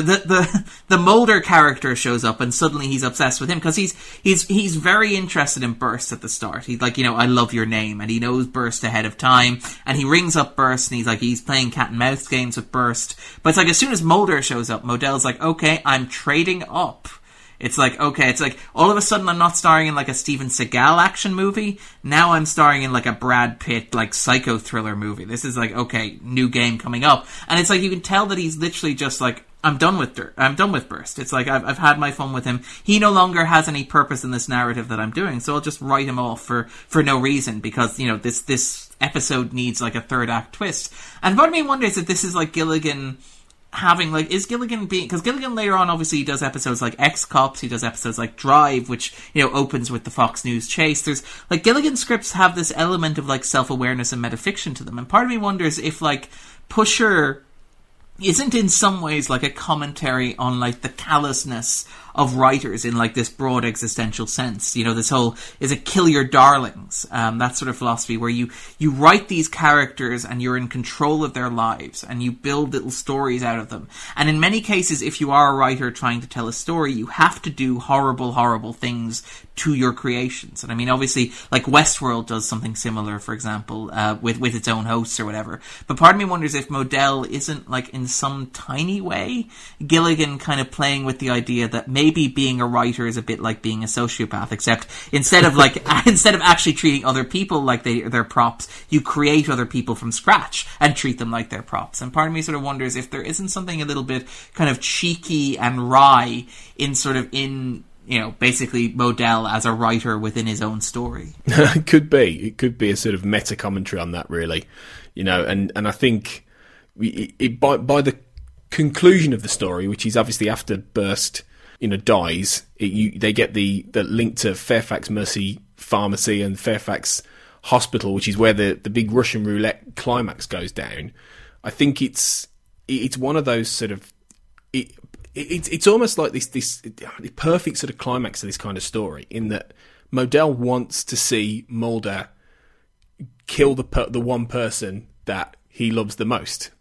the Mulder character shows up, and suddenly he's obsessed with him because he's very interested in Burst at the start. He's like, I love your name, and he knows Burst ahead of time, and he rings up Burst, and he's playing cat and mouse games with Burst. But it's like as soon as Mulder shows up, Modell's like, okay, I'm trading up. It's like, okay, all of a sudden I'm not starring in a Steven Seagal action movie. Now I'm starring in a Brad Pitt, psycho thriller movie. This is okay, new game coming up. And it's you can tell that he's literally just I'm done with Burst. It's I've had my fun with him. He no longer has any purpose in this narrative that I'm doing, so I'll just write him off for no reason because, this episode needs a third act twist. And part of me wonders if this is Gilligan having is Gilligan being, because Gilligan later on obviously he does episodes like Ex-Cops, he does episodes like Drive, which opens with the Fox News chase. There's Gilligan scripts have this element of self-awareness and metafiction to them, and part of me wonders if Pusher isn't in some ways a commentary on the callousness of writers in this broad existential sense. This whole, is it kill your darlings? That sort of philosophy where you write these characters and you're in control of their lives and you build little stories out of them. And in many cases, if you are a writer trying to tell a story, you have to do horrible, horrible things to your creations. And I mean, obviously, Westworld does something similar, for example, with its own hosts or whatever. But part of me wonders if Modell isn't, in some tiny way, Gilligan kind of playing with the idea that maybe being a writer is a bit like being a sociopath, except instead of actually treating other people like they're props, you create other people from scratch and treat them like they're props. And part of me sort of wonders if there isn't something a little bit kind of cheeky and wry basically Modell as a writer within his own story. It could be a sort of meta commentary on that, really, and I think by the conclusion of the story, which is obviously after Burst dies, they get the link to Fairfax Mercy Pharmacy and Fairfax Hospital, which is where the big Russian roulette climax goes down. I think it's one of those sort of it's almost like this perfect sort of climax of this kind of story, in that Modell wants to see Mulder kill the one person that he loves the most.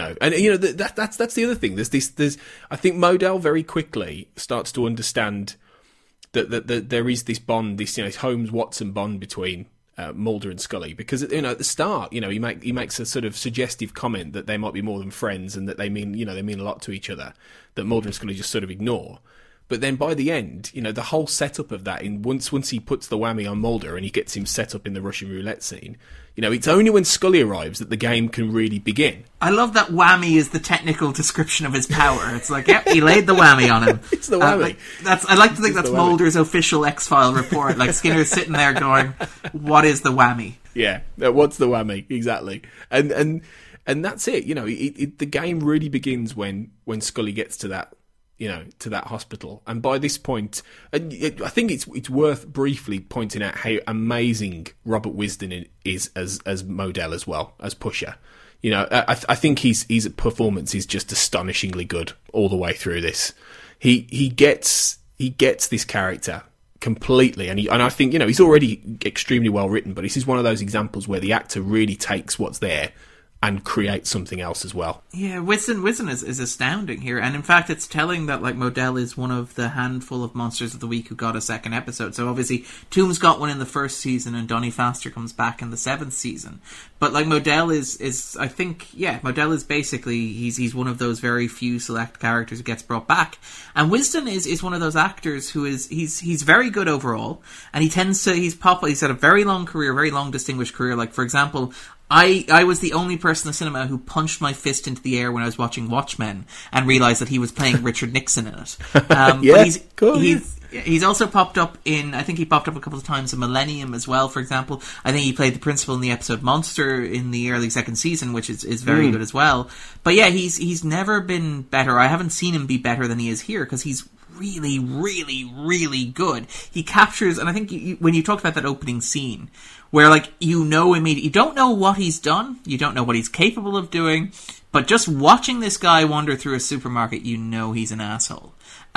That's the other thing. There's I think Modell very quickly starts to understand that there is this bond, this Holmes-Watson bond between Mulder and Scully, because at the start, he makes a sort of suggestive comment that they might be more than friends and that they mean a lot to each other, that Mulder and Scully just sort of ignore. But then by the end, the whole setup of that, once he puts the whammy on Mulder and he gets him set up in the Russian roulette scene, it's only when Scully arrives that the game can really begin. I love that whammy is the technical description of his power. It's yep, he laid the whammy on him. It's the whammy. I like to think that's Mulder's official X-File report. Skinner's sitting there going, what is the whammy? Yeah, what's the whammy? Exactly. And that's it. You know, the game really begins when Scully gets to that, you know, to that hospital. And by this point, I think it's worth briefly pointing out how amazing Robert Wisdom is as Modell as well, as Pusher. You know, I think his performance is just astonishingly good all the way through this. He gets this character completely, and I think, you know, he's already extremely well written, but this is one of those examples where the actor really takes what's there and create something else as well. Yeah, Wisdom is astounding here, and in fact it's telling that like Modell is one of the handful of Monsters of the Week who got a second episode. So obviously Toombs got one in the first season and Donny Faster comes back in the 7th season. But like Modell is I think, yeah, Modell is basically, he's one of those very few select characters who gets brought back. And Wisdom is one of those actors who he's very good overall, and he's had a very long career, very long distinguished career. Like for example, I was the only person in the cinema who punched my fist into the air when I was watching Watchmen and realised that he was playing Richard Nixon in it. Yeah, but he's also popped up in, I think he popped up a couple of times in Millennium as well, for example. I think he played the principal in the episode Monster in the early 2nd season, which is very good as well. But yeah, he's never been better. I haven't seen him be better than he is here, because he's really, really, really good. He captures, and I think when you talked about that opening scene, where like you know immediately, you don't know what he's done, you don't know what he's capable of doing, but just watching this guy wander through a supermarket, you know he's an asshole.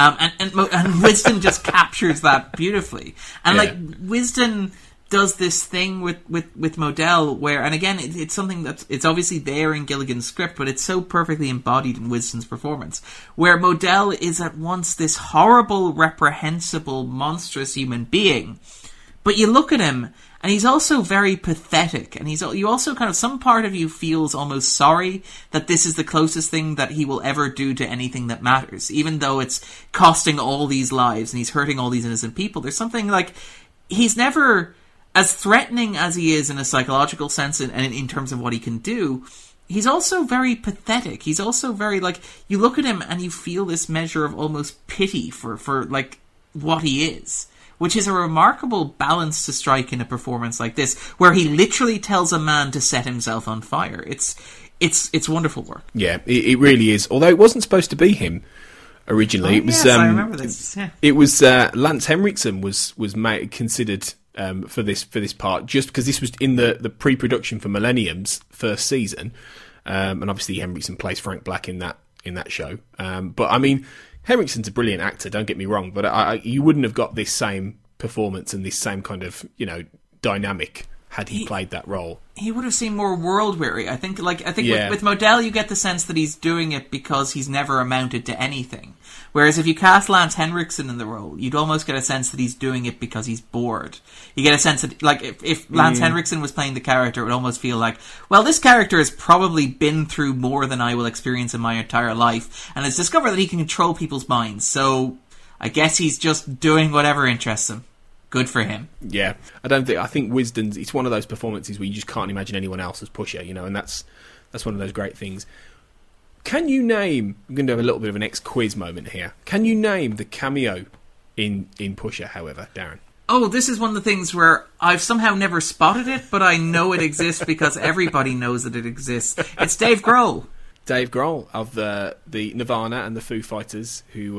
And Wisdom just captures that beautifully. And like Wisdom does this thing with Modell where, and again, it's something it's obviously there in Gilligan's script, but it's so perfectly embodied in Wisdom's performance, where Modell is at once this horrible, reprehensible, monstrous human being, but you look at him and he's also very pathetic, and you also kind of, some part of you feels almost sorry that this is the closest thing that he will ever do to anything that matters, even though it's costing all these lives and he's hurting all these innocent people. There's something like, he's never, as threatening as he is in a psychological sense and in terms of what he can do, he's also very pathetic. He's also very, like, you look at him and you feel this measure of almost pity for like what he is, which is a remarkable balance to strike in a performance like this, where he literally tells a man to set himself on fire. It's wonderful work. Yeah, it really is. Although it wasn't supposed to be him originally. It was, I remember this. Yeah. It was Lance Henriksen was considered for this part, just because this was in the pre-production for Millennium's first season, and obviously Henriksen plays Frank Black in that show. But I mean, Henriksen's a brilliant actor, don't get me wrong, but you wouldn't have got this same performance and this same kind of, you know, dynamic had he played that role. He would have seemed more world weary. I think with Modell, you get the sense that he's doing it because he's never amounted to anything. Whereas if you cast Lance Henriksen in the role, you'd almost get a sense that he's doing it because he's bored. You get a sense that, like, if Lance Henriksen was playing the character, it would almost feel like, well, this character has probably been through more than I will experience in my entire life, and has discovered that he can control people's minds, so I guess he's just doing whatever interests him. Good for him. Yeah, I think Wisdom's, it's one of those performances where you just can't imagine anyone else as Pusher, you know, and that's one of those great things. Can you name, I'm going to have a little bit of an X-quiz moment here. Can you name the cameo in Pusher, however, Darren? Oh, this is one of the things where I've somehow never spotted it, but I know it exists because everybody knows that it exists. It's Dave Grohl. Dave Grohl of the Nirvana and the Foo Fighters, who...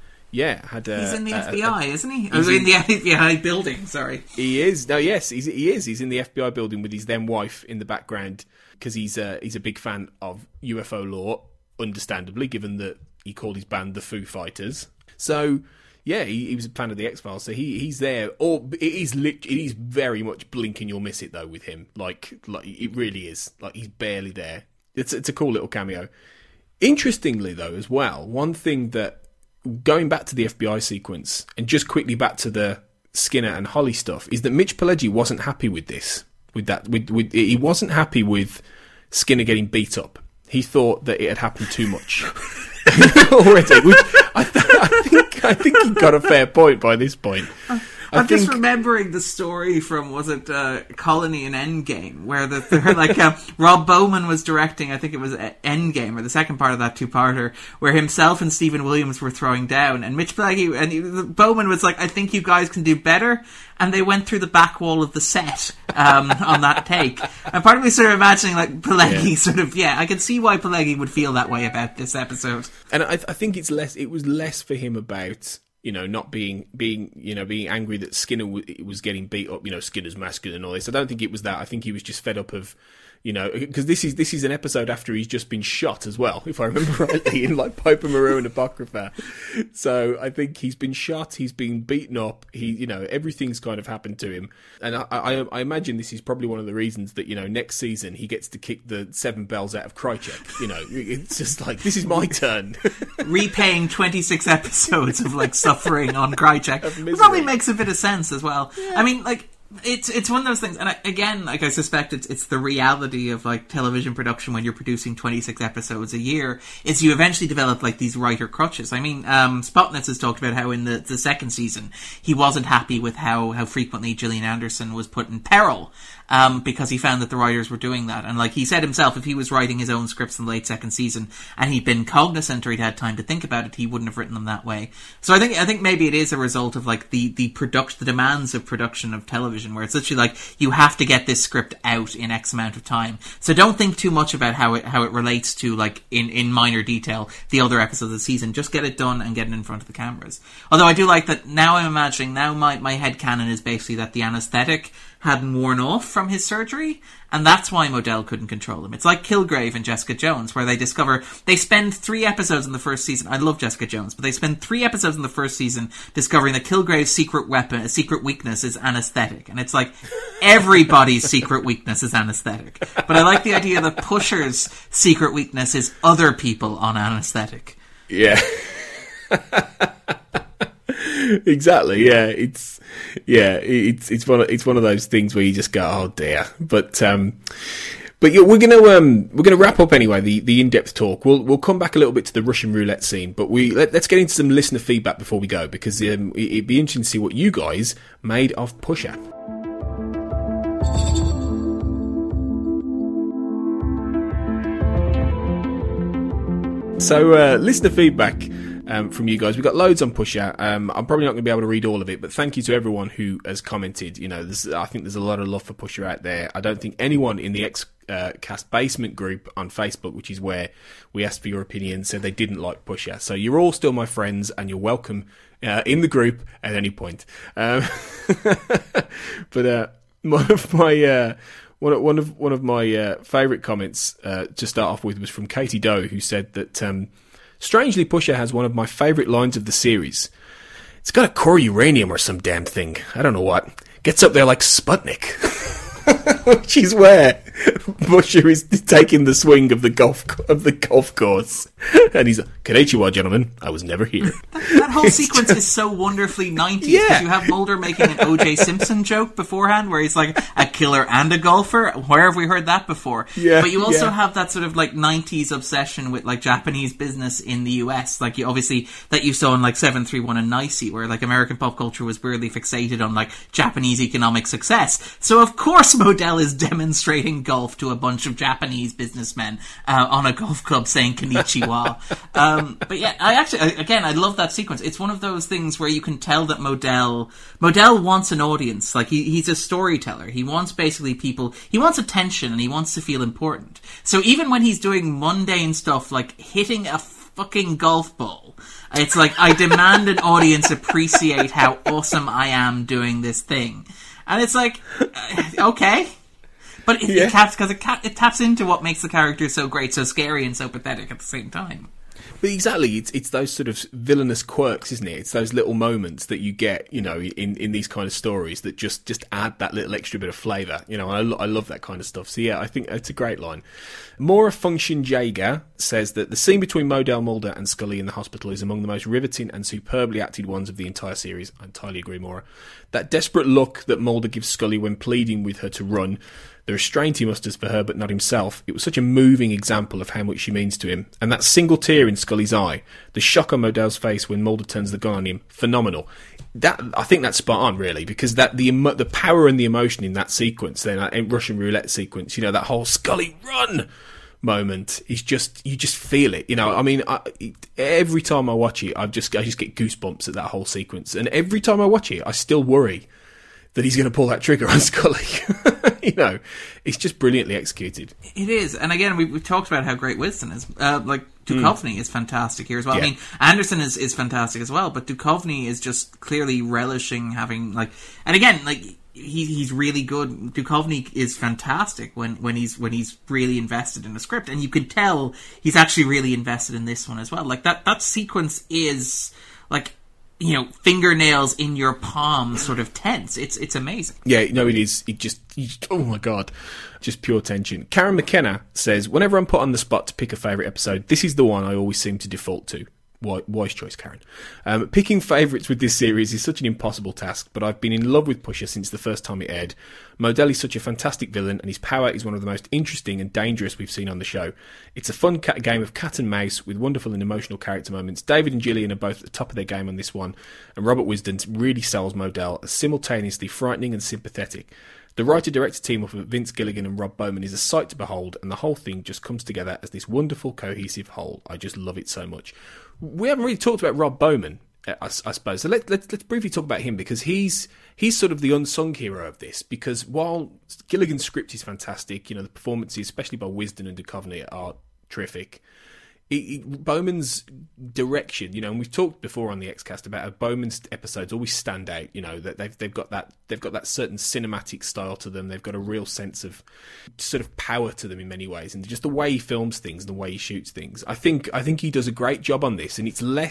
had he's in the FBI, isn't he? He's in the FBI building, sorry. He is. No, yes, he is. He's in the FBI building with his then wife in the background, because he's a big fan of UFO lore, understandably, given that he called his band the Foo Fighters. So, yeah, he was a fan of the X-Files, so he's there. Or it is very much blink and you'll miss it, though, with him. Like it really is. Like, he's barely there. It's a cool little cameo. Interestingly, though, as well, one thing that, going back to the FBI sequence, and just quickly back to the Skinner and Holly stuff, is that Mitch Pileggi wasn't happy with this. He wasn't happy with Skinner getting beat up. He thought that it had happened too much already. Which I think he got a fair point by this point. I'm just remembering the story from, was it Colony and Endgame, where Rob Bowman was directing, I think it was Endgame, or the second part of that two-parter, where himself and Stephen Williams were throwing down, and Mitch Pileggi, and Bowman was like, I think you guys can do better, and they went through the back wall of the set on that take. And part of me sort of imagining, like, Pileggi I can see why Pileggi would feel that way about this episode. And I think it was less for him about, not being angry that Skinner was getting beat up, Skinner's masculine and all this. I don't think it was that. I think he was just fed up of, because this is an episode after he's just been shot as well, if I remember rightly, in like Pope and Maru and Apocrypha. So I think he's been shot, he's been beaten up, everything's kind of happened to him. And I imagine this is probably one of the reasons that, next season he gets to kick the 7 bells out of Krychek. It's just like, this is my turn. Repaying 26 episodes of like suffering on Krychek. It probably makes a bit of sense as well. Yeah. I mean, like, It's one of those things, and I suspect it's the reality of like television production when you're producing 26 episodes a year, is you eventually develop like these writer crutches. I mean, Spotnitz has talked about how in the second season he wasn't happy with how frequently Gillian Anderson was put in peril. Because he found that the writers were doing that. And like he said himself, if he was writing his own scripts in the late second season and he'd been cognizant or he'd had time to think about it, he wouldn't have written them that way. So I think maybe it is a result of like the demands of production of television, where it's literally like, you have to get this script out in X amount of time. So don't think too much about how it relates to, like, in minor detail, the other episodes of the season. Just get it done and get it in front of the cameras. Although I do like that now I'm imagining, now my headcanon is basically that the anesthetic hadn't worn off from his surgery, and that's why Modell couldn't control him. It's like Kilgrave and Jessica Jones, where they spend 3 episodes in the first season. I love Jessica Jones, but they spend 3 episodes in the first season discovering that Kilgrave's secret weakness is anesthetic. And it's like, everybody's secret weakness is anesthetic. But I like the idea that Pusher's secret weakness is other people on anesthetic. Yeah. Exactly. Yeah, it's one of those things where you just go, oh dear. But yeah, we're gonna wrap up anyway. The in-depth talk. We'll come back a little bit to the Russian roulette scene, but let's get into some listener feedback before we go, because it'd be interesting to see what you guys made of Pusher. So listener feedback. From you guys. We've got loads on Pusher. I'm probably not going to be able to read all of it, but thank you to everyone who has commented. I think there's a lot of love for Pusher out there. I don't think anyone in the Xcast Basement group on Facebook, which is where we asked for your opinion, said they didn't like Pusher. So you're all still my friends, and you're welcome in the group at any point. But one of my favourite comments to start off with was from Katie Doe, who said that strangely, Pusher has one of my favourite lines of the series. It's got a core uranium or some damn thing. I don't know what. Gets up there like Sputnik. Which is where Pusher is taking the swing of the golf course. And he's like, "Konnichiwa, gentlemen. I was never here." That whole sequence is so wonderfully 90s. Yeah. You have Mulder making an O.J. Simpson joke beforehand, where he's like a killer and a golfer. Where have we heard that before? Yeah, but you also have that sort of like 90s obsession with like Japanese business in the US. Like you obviously that you saw in like 731 and Nicey, where like American pop culture was weirdly fixated on like Japanese economic success. So of course Modell is demonstrating golf to a bunch of Japanese businessmen on a golf club saying konnichiwa. But yeah, I love that sequence. It's one of those things where you can tell that Modell wants an audience. Like he's a storyteller. He wants basically people, he wants attention and he wants to feel important. So even when he's doing mundane stuff like hitting a fucking golf ball, it's like, I demand an audience appreciate how awesome I am doing this thing. And it's like, okay. But it taps into what makes the character so great, so scary, and so pathetic at the same time. But exactly, it's those sort of villainous quirks, isn't it? It's those little moments that you get, in these kind of stories that just add that little extra bit of flavour. I love that kind of stuff. So yeah, I think it's a great line. Maura Function Jaeger says that the scene between Modell, Mulder and Scully in the hospital is among the most riveting and superbly acted ones of the entire series. I entirely agree, Maura. That desperate look that Mulder gives Scully when pleading with her to run, the restraint he musters for her but not himself. It was such a moving example of how much she means to him. And that single tear in Scully's eye, the shock on Modell's face when Mulder turns the gun on him, phenomenal. I think that's spot on, really, because the power and the emotion in that sequence, then that Russian roulette sequence, you know, that whole Scully run moment is just, you just feel it, you know. I mean, every time I watch it, I just get goosebumps at that whole sequence, and every time I watch it, I still worry that he's going to pull that trigger on Scully. You know, it's just brilliantly executed. It is, and again, we've talked about how great Winston is. Duchovny is fantastic here as well. Yeah. I mean, Anderson is fantastic as well, but Duchovny is just clearly relishing having, like, and again, like, he's really good. Duchovny is fantastic when he's really invested in a script, and you can tell he's actually really invested in this one as well. Like, that sequence is, like, you know, fingernails in your palm sort of tense. It's amazing. Yeah, no, it is. Oh my God, just pure tension. Karen McKenna says, whenever I'm put on the spot to pick a favourite episode, this is the one I always seem to default to. Wise choice, Karen. Picking favourites with this series is such an impossible task, but I've been in love with Pusher since the first time it aired. Modell is such a fantastic villain, and his power is one of the most interesting and dangerous we've seen on the show. It's a fun game of cat and mouse with wonderful and emotional character moments. David and Gillian are both at the top of their game on this one, and Robert Wisden really sells Modell as simultaneously frightening and sympathetic. The writer-director team up of Vince Gilligan and Rob Bowman is a sight to behold, and the whole thing just comes together as this wonderful, cohesive whole. I just love it so much. We haven't really talked about Rob Bowman, I suppose. So let's briefly talk about him, because he's sort of the unsung hero of this. Because while Gilligan's script is fantastic, you know, the performances, especially by Wisden and Duchovny, are terrific. Bowman's direction, you know, and we've talked before on the Xcast about how Bowman's episodes always stand out. You know, that they've got that certain cinematic style to them. They've got a real sense of sort of power to them in many ways, and just the way he films things and the way he shoots things. I think he does a great job on this, and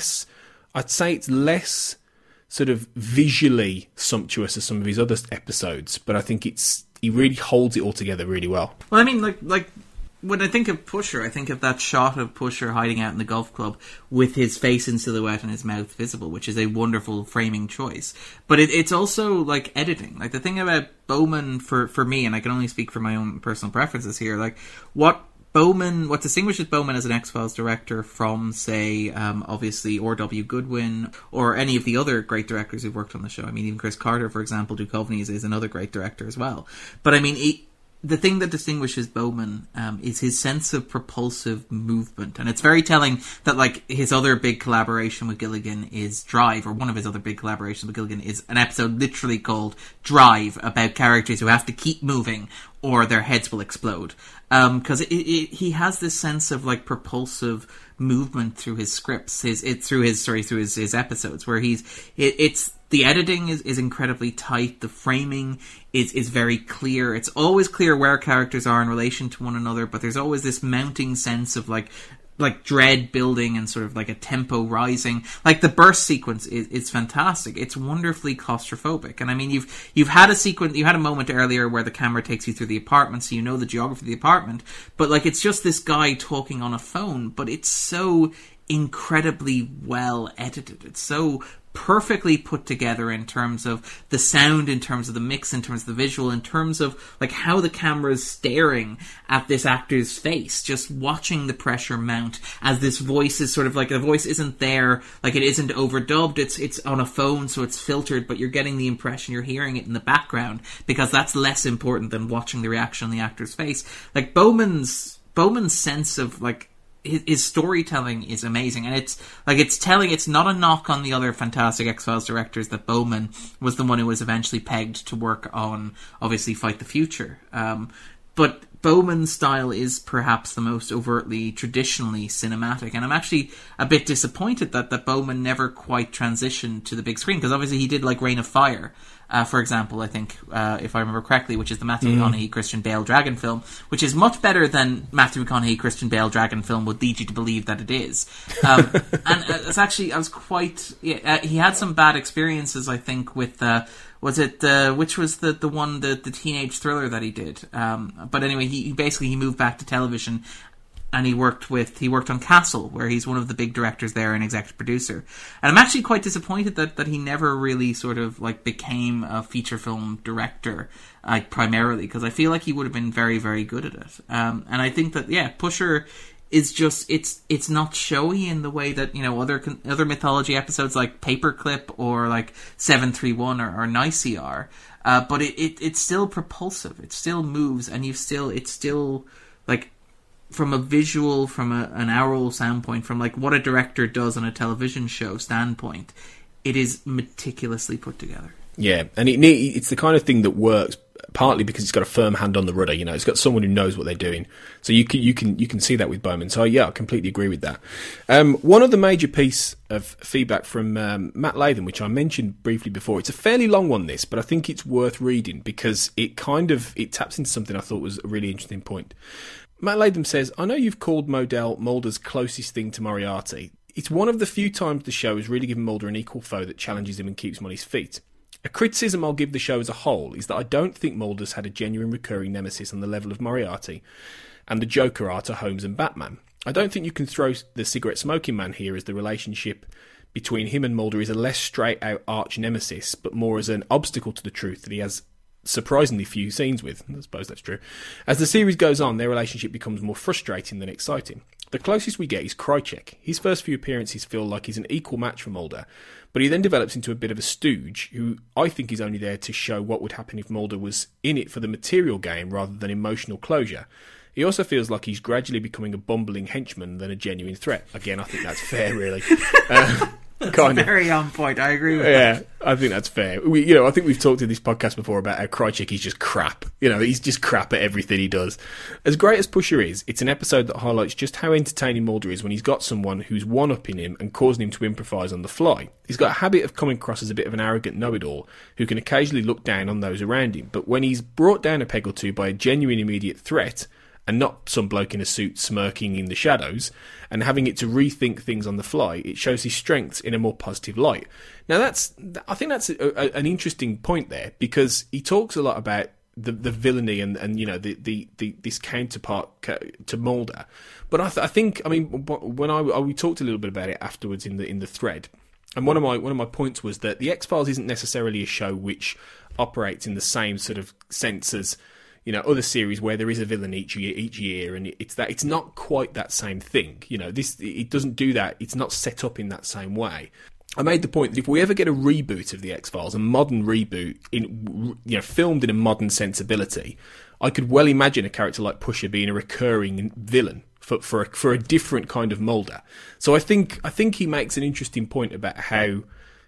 I'd say it's less sort of visually sumptuous as some of his other episodes, but I think he really holds it all together really well. Well, I mean, like. When I think of Pusher, I think of that shot of Pusher hiding out in the golf club with his face in silhouette and his mouth visible, which is a wonderful framing choice. But it's also, like, editing. Like, the thing about Bowman, for me, and I can only speak for my own personal preferences here, like, what distinguishes Bowman as an X-Files director from, say, obviously R.W. Goodwin or any of the other great directors who've worked on the show. I mean, even Chris Carter, for example, Duchovny is another great director as well. But, I mean, the thing that distinguishes Bowman is his sense of propulsive movement. And it's very telling that, like, his other big collaboration with Gilligan is Drive, or one of his other big collaborations with Gilligan is an episode literally called Drive, about characters who have to keep moving or their heads will explode. Because he has this sense of, like, propulsive movement through his scripts, through his episodes, where the editing is incredibly tight. The framing is very clear. It's always clear where characters are in relation to one another, but there's always this mounting sense of like dread building and sort of like a tempo rising. Like the burst sequence is fantastic. It's wonderfully claustrophobic. And I mean, you've had a moment earlier where the camera takes you through the apartment, so you know the geography of the apartment, but like it's just this guy talking on a phone, but it's so incredibly well edited. It's so perfectly put together in terms of the sound, in terms of the mix, in terms of the visual, in terms of like how the camera is staring at this actor's face, just watching the pressure mount as this voice is sort of like, the voice isn't there, like it isn't overdubbed, it's on a phone, so it's filtered, but you're getting the impression you're hearing it in the background, because that's less important than watching the reaction on the actor's face. Like Bowman's sense of like his storytelling is amazing, and it's not a knock on the other fantastic X-Files directors that Bowman was the one who was eventually pegged to work on, obviously, Fight the Future. But Bowman's style is perhaps the most overtly, traditionally cinematic, and I'm actually a bit disappointed that Bowman never quite transitioned to the big screen, because obviously he did like Reign of Fire, for example, I think, if I remember correctly, which is the Matthew McConaughey, Christian Bale Dragon film, which is much better than Matthew McConaughey, Christian Bale Dragon film would lead you to believe that it is. And it's actually, I was quite... he had some bad experiences, I think, with... which was the teenage thriller that he did? But anyway, he moved back to television and he worked on Castle, where he's one of the big directors there and executive producer. And I'm actually quite disappointed that he never really sort of like became a feature film director, primarily, because I feel like he would have been very, very good at it. And I think that Pusher is just it's not showy in the way that, you know, other mythology episodes like Paperclip or like 731 or Nicey are. But it's still propulsive. It still moves, and it's still like, from a visual, from an aural standpoint, from like what a director does on a television show standpoint, it is meticulously put together. Yeah, and it's the kind of thing that works partly because it's got a firm hand on the rudder. You know, it's got someone who knows what they're doing. So you can see that with Bowman. So yeah, I completely agree with that. One other major piece of feedback from Matt Latham, which I mentioned briefly before. It's a fairly long one, this, but I think it's worth reading because it taps into something I thought was a really interesting point. Matt Latham says, I know you've called Modell Mulder's closest thing to Moriarty. It's one of the few times the show has really given Mulder an equal foe that challenges him and keeps him on his feet. A criticism I'll give the show as a whole is that I don't think Mulder's had a genuine recurring nemesis on the level of Moriarty and the Joker are to Holmes and Batman. I don't think you can throw the cigarette smoking man here as the relationship between him and Mulder is a less straight out arch nemesis, but more as an obstacle to the truth that he has surprisingly few scenes with. I suppose that's true. As the series goes on, their relationship becomes more frustrating than exciting. The closest we get is Krycek. His first few appearances feel like he's an equal match for Mulder, but he then develops into a bit of a stooge who I think is only there to show what would happen if Mulder was in it for the material gain rather than emotional closure. He also feels like he's gradually becoming a bumbling henchman than a genuine threat. Again, I think that's fair, really. That's very on point. I agree with that. Yeah, I think that's fair. I think we've talked in this podcast before about how Krycek is just crap. He's just crap at everything he does. As great as Pusher is, it's an episode that highlights just how entertaining Mulder is when he's got someone who's one-upping him and causing him to improvise on the fly. He's got a habit of coming across as a bit of an arrogant know-it-all who can occasionally look down on those around him. But when he's brought down a peg or two by a genuine immediate threat, and not some bloke in a suit smirking in the shadows, and having it to rethink things on the fly, it shows his strengths in a more positive light. Now, I think that's an interesting point there, because he talks a lot about the villainy and this counterpart to Mulder. But I think when we talked a little bit about it afterwards in the thread, and one of my points was that the X-Files isn't necessarily a show which operates in the same sort of sense as other series where there is a villain each year, and it's not quite that same thing. It doesn't do that. It's not set up in that same way. I made the point that if we ever get a reboot of the X-Files, a modern reboot, filmed in a modern sensibility, I could well imagine a character like Pusher being a recurring villain for a different kind of Mulder. So I think he makes an interesting point about how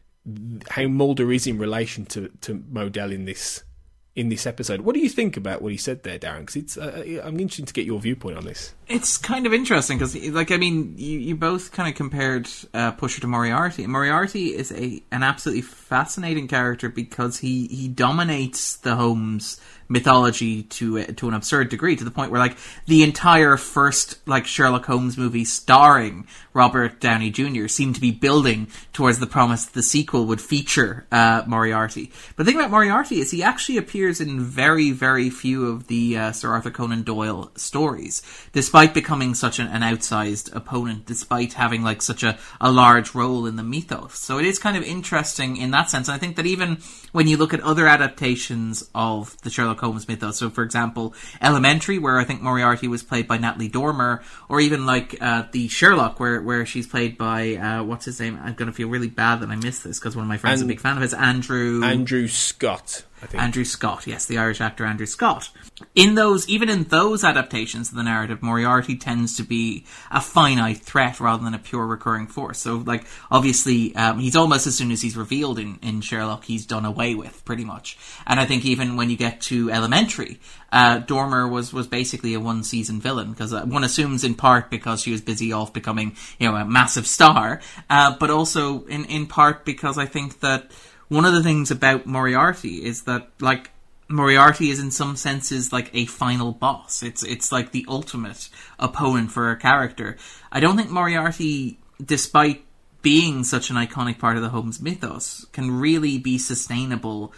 Mulder is in relation to Modell in this episode. What do you think about what he said there, Darren? Because I'm interested to get your viewpoint on this. It's kind of interesting because, you both kind of compared Pusher to Moriarty. And Moriarty is an absolutely fascinating character because he dominates the Holmes mythology to an absurd degree, to the point where the entire first Sherlock Holmes movie starring Robert Downey Jr. seemed to be building towards the promise that the sequel would feature Moriarty. But the thing about Moriarty is he actually appears in very, very few of the Sir Arthur Conan Doyle stories, despite becoming such an outsized opponent, despite having such a large role in the mythos. So it is kind of interesting in that sense. And I think that even when you look at other adaptations of the Sherlock Holmes mythos, so for example Elementary, where I think Moriarty was played by Natalie Dormer, or even the Sherlock where she's played by what's his name, I'm going to feel really bad that I missed this because one of my friends is a big fan of his, Andrew Scott, I think. Andrew Scott, yes, the Irish actor Andrew Scott. Even in those adaptations of the narrative, Moriarty tends to be a finite threat rather than a pure recurring force. So, obviously, he's almost, as soon as he's revealed in Sherlock, he's done away with, pretty much. And I think even when you get to Elementary, Dormer was basically a one-season villain, because one assumes in part because she was busy off becoming, a massive star, but also in part because I think that one of the things about Moriarty is that, Moriarty is in some senses a final boss. It's the ultimate opponent for a character. I don't think Moriarty, despite being such an iconic part of the Holmes mythos, can really be sustainable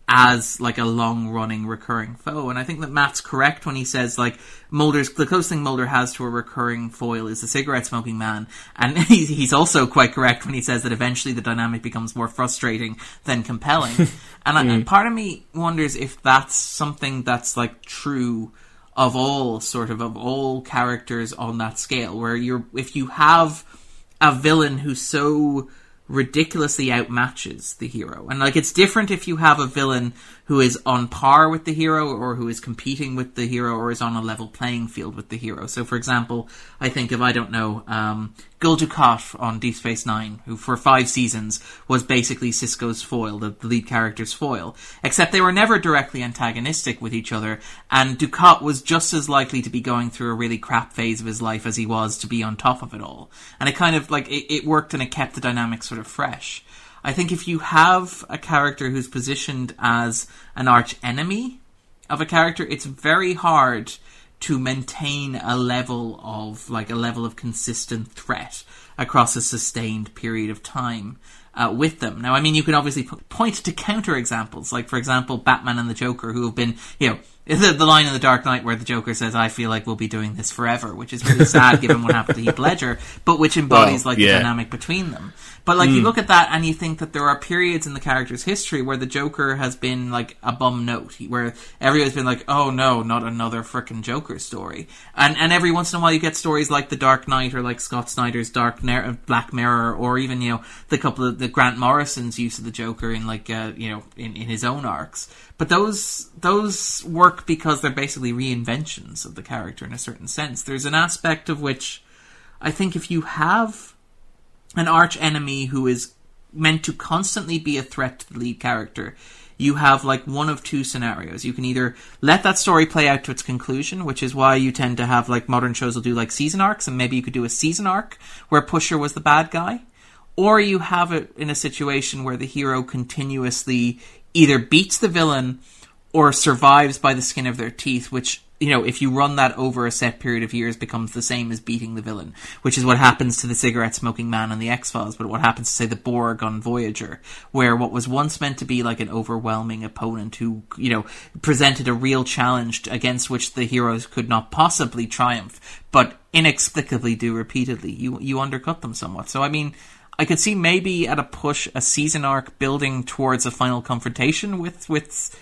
as like a long-running recurring foe. And I think that Matt's correct when he says like the closest thing Mulder has to a recurring foil is the cigarette-smoking man. And he's also quite correct when he says that eventually the dynamic becomes more frustrating than compelling. And part of me wonders if that's something that's like true of all characters on that scale, where if you have a villain who so ridiculously outmatches the hero. And like, it's different if you have a villain who is on par with the hero, or who is competing with the hero, or is on a level playing field with the hero. So for example, I think of, Gul Dukat on Deep Space Nine, who for 5 seasons was basically Sisko's foil, the lead character's foil. Except they were never directly antagonistic with each other, and Dukat was just as likely to be going through a really crap phase of his life as he was to be on top of it all. And it kind of, like, it worked, and it kept the dynamic sort of fresh. I think if you have a character who's positioned as an arch enemy of a character, it's very hard to maintain a level of consistent threat across a sustained period of time with them. Now, I mean, you can obviously point to counter examples, like, for example, Batman and the Joker, who have been, the line in The Dark Knight where the Joker says, "I feel like we'll be doing this forever," which is really sad given what happened to Heath Ledger, but which embodies the dynamic between them. But like, you look at that and you think that there are periods in the character's history where the Joker has been like a bum note, where everyone's been like, "Oh no, not another frickin' Joker story." And every once in a while you get stories like The Dark Knight, or like Scott Snyder's Black Mirror, or even, the couple of the Grant Morrison's use of the Joker in like, in his own arcs. But those work because they're basically reinventions of the character in a certain sense. There's an aspect of which I think if you have an arch enemy who is meant to constantly be a threat to the lead character, you have like one of two scenarios. You can either let that story play out to its conclusion, which is why you tend to have, like, modern shows will do like season arcs, and maybe you could do a season arc where Pusher was the bad guy. Or you have it in a situation where the hero continuously either beats the villain or survives by the skin of their teeth, which, if you run that over a set period of years, becomes the same as beating the villain, which is what happens to the cigarette-smoking man on the X-Files, but what happens to, say, the Borg on Voyager, where what was once meant to be like an overwhelming opponent who, presented a real challenge against which the heroes could not possibly triumph, but inexplicably do repeatedly, you undercut them somewhat. So, I mean, I could see maybe at a push a season arc building towards a final confrontation with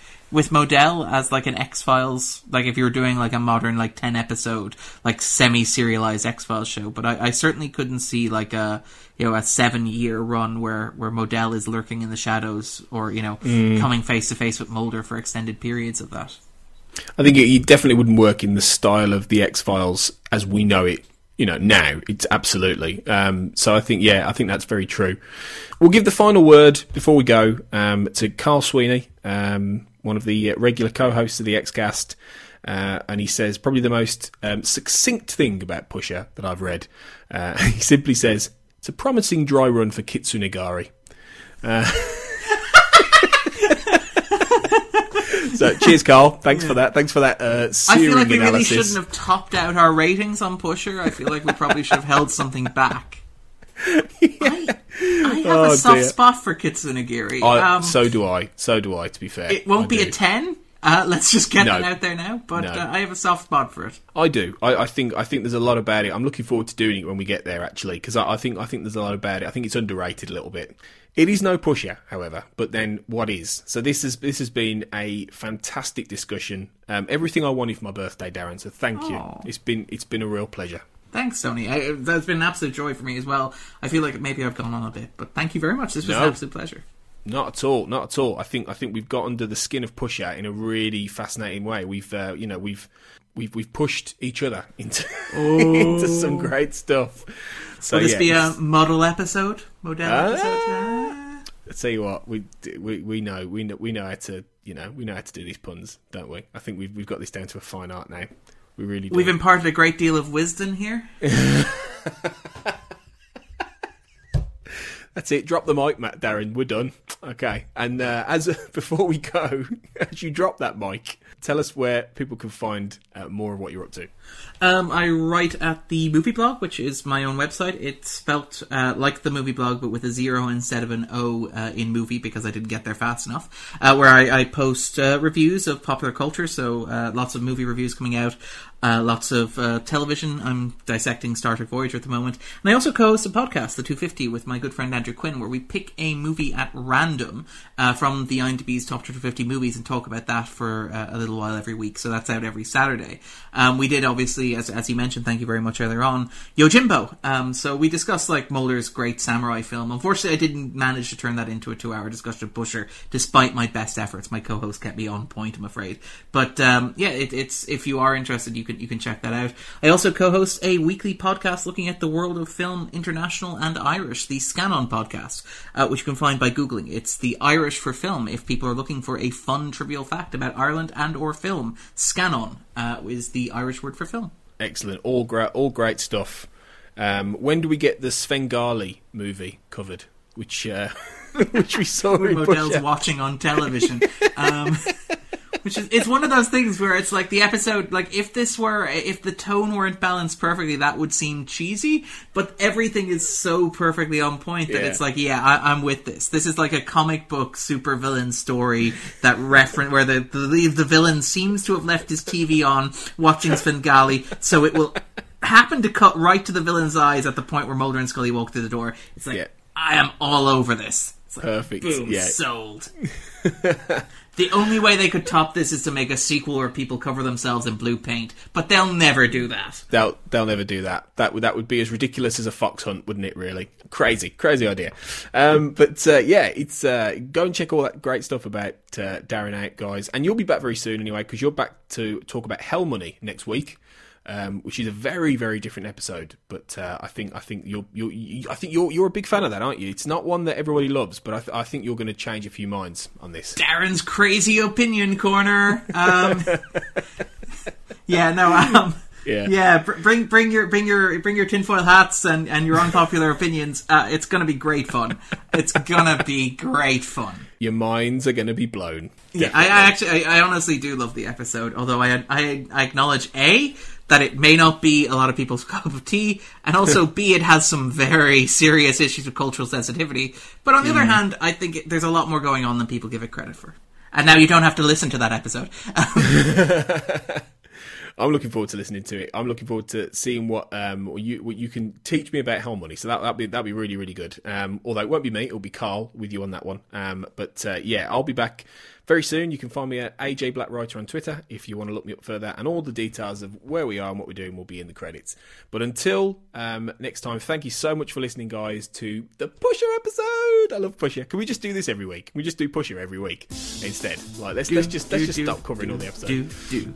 Modell as like an X-Files, like if you were doing like a modern like 10 episode like semi-serialized X-Files show. But I certainly couldn't see like a 7-year run where Modell is lurking in the shadows, or coming face to face with Mulder for extended periods of that. I think it definitely wouldn't work in the style of the X-Files as we know it. Now, it's absolutely. So I think that's very true. We'll give the final word before we go to Carl Sweeney, one of the regular co-hosts of the X-Cast, and he says probably the most succinct thing about Pusher that I've read. He simply says, "It's a promising dry run for Kitsunegari." So, cheers, Carl. Thanks for that. Thanks for that I feel like we analysis. really shouldn't have topped out our ratings on Pusher. I feel like we probably should have held something back. I have a soft spot for Kitsunegiri. So do I, to be fair. It won't be a 10. Let's just get that out there now. But I have a soft spot for it. I do. I think there's a lot about it. I'm looking forward to doing it when we get there, actually, because I think there's a lot about it. I think it's underrated a little bit. It is no Pusher, however, but then what is? So this has been a fantastic discussion. Everything I wanted for my birthday, Darren. So thank you. It's been a real pleasure. Thanks, Tony. That's been an absolute joy for me as well. I feel like maybe I've gone on a bit, but thank you very much. This was an absolute pleasure. Not at all. I think we've got under the skin of Pusher in a really fascinating way. We've pushed each other into into some great stuff. So, will this be a model episode? Episode? I tell you what, we know how to do these puns, don't we? I think we've got this down to a fine art now. We really do. We've imparted a great deal of wisdom here. That's it. Drop the mic, Matt, Darren. We're done. Okay. And before we go, as you drop that mic, tell us where people can find more of what you're up to. I write at the Movie Blog, which is my own website. It's spelt like the Movie Blog, but with a 0 instead of an O in movie, because I didn't get there fast enough. Where I post reviews of popular culture, so lots of movie reviews coming out. Lots of television. I'm dissecting Star Trek Voyager at the moment. And I also co-host a podcast, The 250, with my good friend Andrew Quinn, where we pick a movie at random from the IMDb's Top 250 movies and talk about that for a little while every week. So that's out every Saturday. We did, obviously, as you mentioned, thank you very much earlier on, Yojimbo. So we discussed like Mulder's great samurai film. Unfortunately, I didn't manage to turn that into a 2-hour discussion of Pusher, despite my best efforts. My co-host kept me on point, I'm afraid. But it's if you are interested, you can check that out. I also co-host a weekly podcast looking at the world of film, international and Irish, the Scanon podcast, which you can find by Googling. It's the Irish for film. If people are looking for a fun, trivial fact about Ireland and or film, Scanon is the Irish word for film. Excellent. All great stuff. When do we get the Svengali movie covered? Which we saw in Modell's Pusher. watching on television. It's one of those things where it's like the episode, like if the tone weren't balanced perfectly, that would seem cheesy, but everything is so perfectly on point that it's like, I'm with this. This is like a comic book supervillain story that where the villain seems to have left his TV on watching Svengali, so it will happen to cut right to the villain's eyes at the point where Mulder and Scully walk through the door. It's like, I am all over this. It's like, perfect. Boom, sold. The only way they could top this is to make a sequel where people cover themselves in blue paint, but they'll never do that. They'll never do that. That would be as ridiculous as a fox hunt, wouldn't it? Really crazy idea. It's go and check all that great stuff about Darren out, guys, and you'll be back very soon anyway, because you're back to talk about Hell Money next week. Which is a very, very different episode, but I think you're a big fan of that, aren't you? It's not one that everybody loves, but I think you're going to change a few minds on this. Darren's crazy opinion corner. Bring your tinfoil hats and your unpopular opinions. It's going to be great fun. It's going to be great fun. Your minds are going to be blown. Yeah, I honestly do love the episode, although I acknowledge that it may not be a lot of people's cup of tea, and also B, it has some very serious issues with cultural sensitivity. But on the other hand, I think there's a lot more going on than people give it credit for. And now you don't have to listen to that episode. I'm looking forward to listening to it. I'm looking forward to seeing what you can teach me about Hell Money. So that'll be really, really good. Although it won't be me, it'll be Carl with you on that one. I'll be back very soon. You can find me at AJ Black Writer on Twitter if you want to look me up further, and all the details of where we are and what we're doing will be in the credits. But until next time, thank you so much for listening, guys, to the Pusher episode. I love Pusher. Can we just do this every week? Can we just do Pusher every week instead? Like let's just stop covering all the episodes.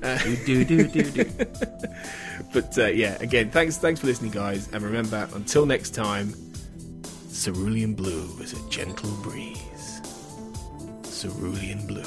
But again, thanks for listening, guys, and remember, until next time, cerulean blue is a gentle breeze. Cerulean blue.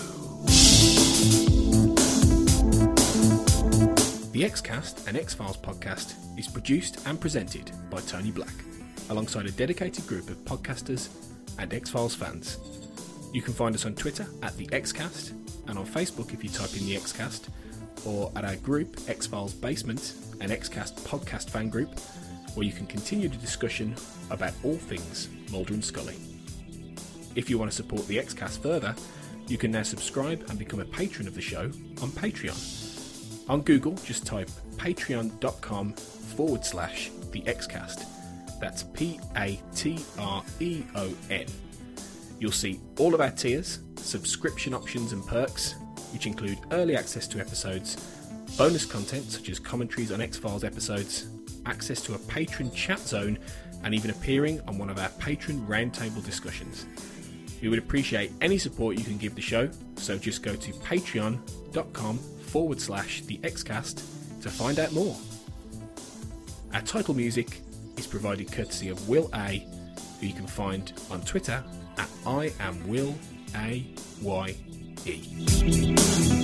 The X-Cast, an X-Files podcast, is produced and presented by Tony Black, alongside a dedicated group of podcasters and X-Files fans. You can find us on Twitter at The X-Cast, and on Facebook if you type in The X-Cast, or at our group, X-Files Basement, an X-Cast podcast fan group, where you can continue the discussion about all things Mulder and Scully. If you want to support the X-Cast further, you can now subscribe and become a patron of the show on Patreon. On Google, just type patreon.com/The X-Cast. That's Patreon. You'll see all of our tiers, subscription options and perks, which include early access to episodes, bonus content such as commentaries on X-Files episodes, access to a patron chat zone, and even appearing on one of our patron roundtable discussions. We would appreciate any support you can give the show, so just go to patreon.com/The X-Cast to find out more. Our title music is provided courtesy of Will A, who you can find on Twitter at IamWillAYE.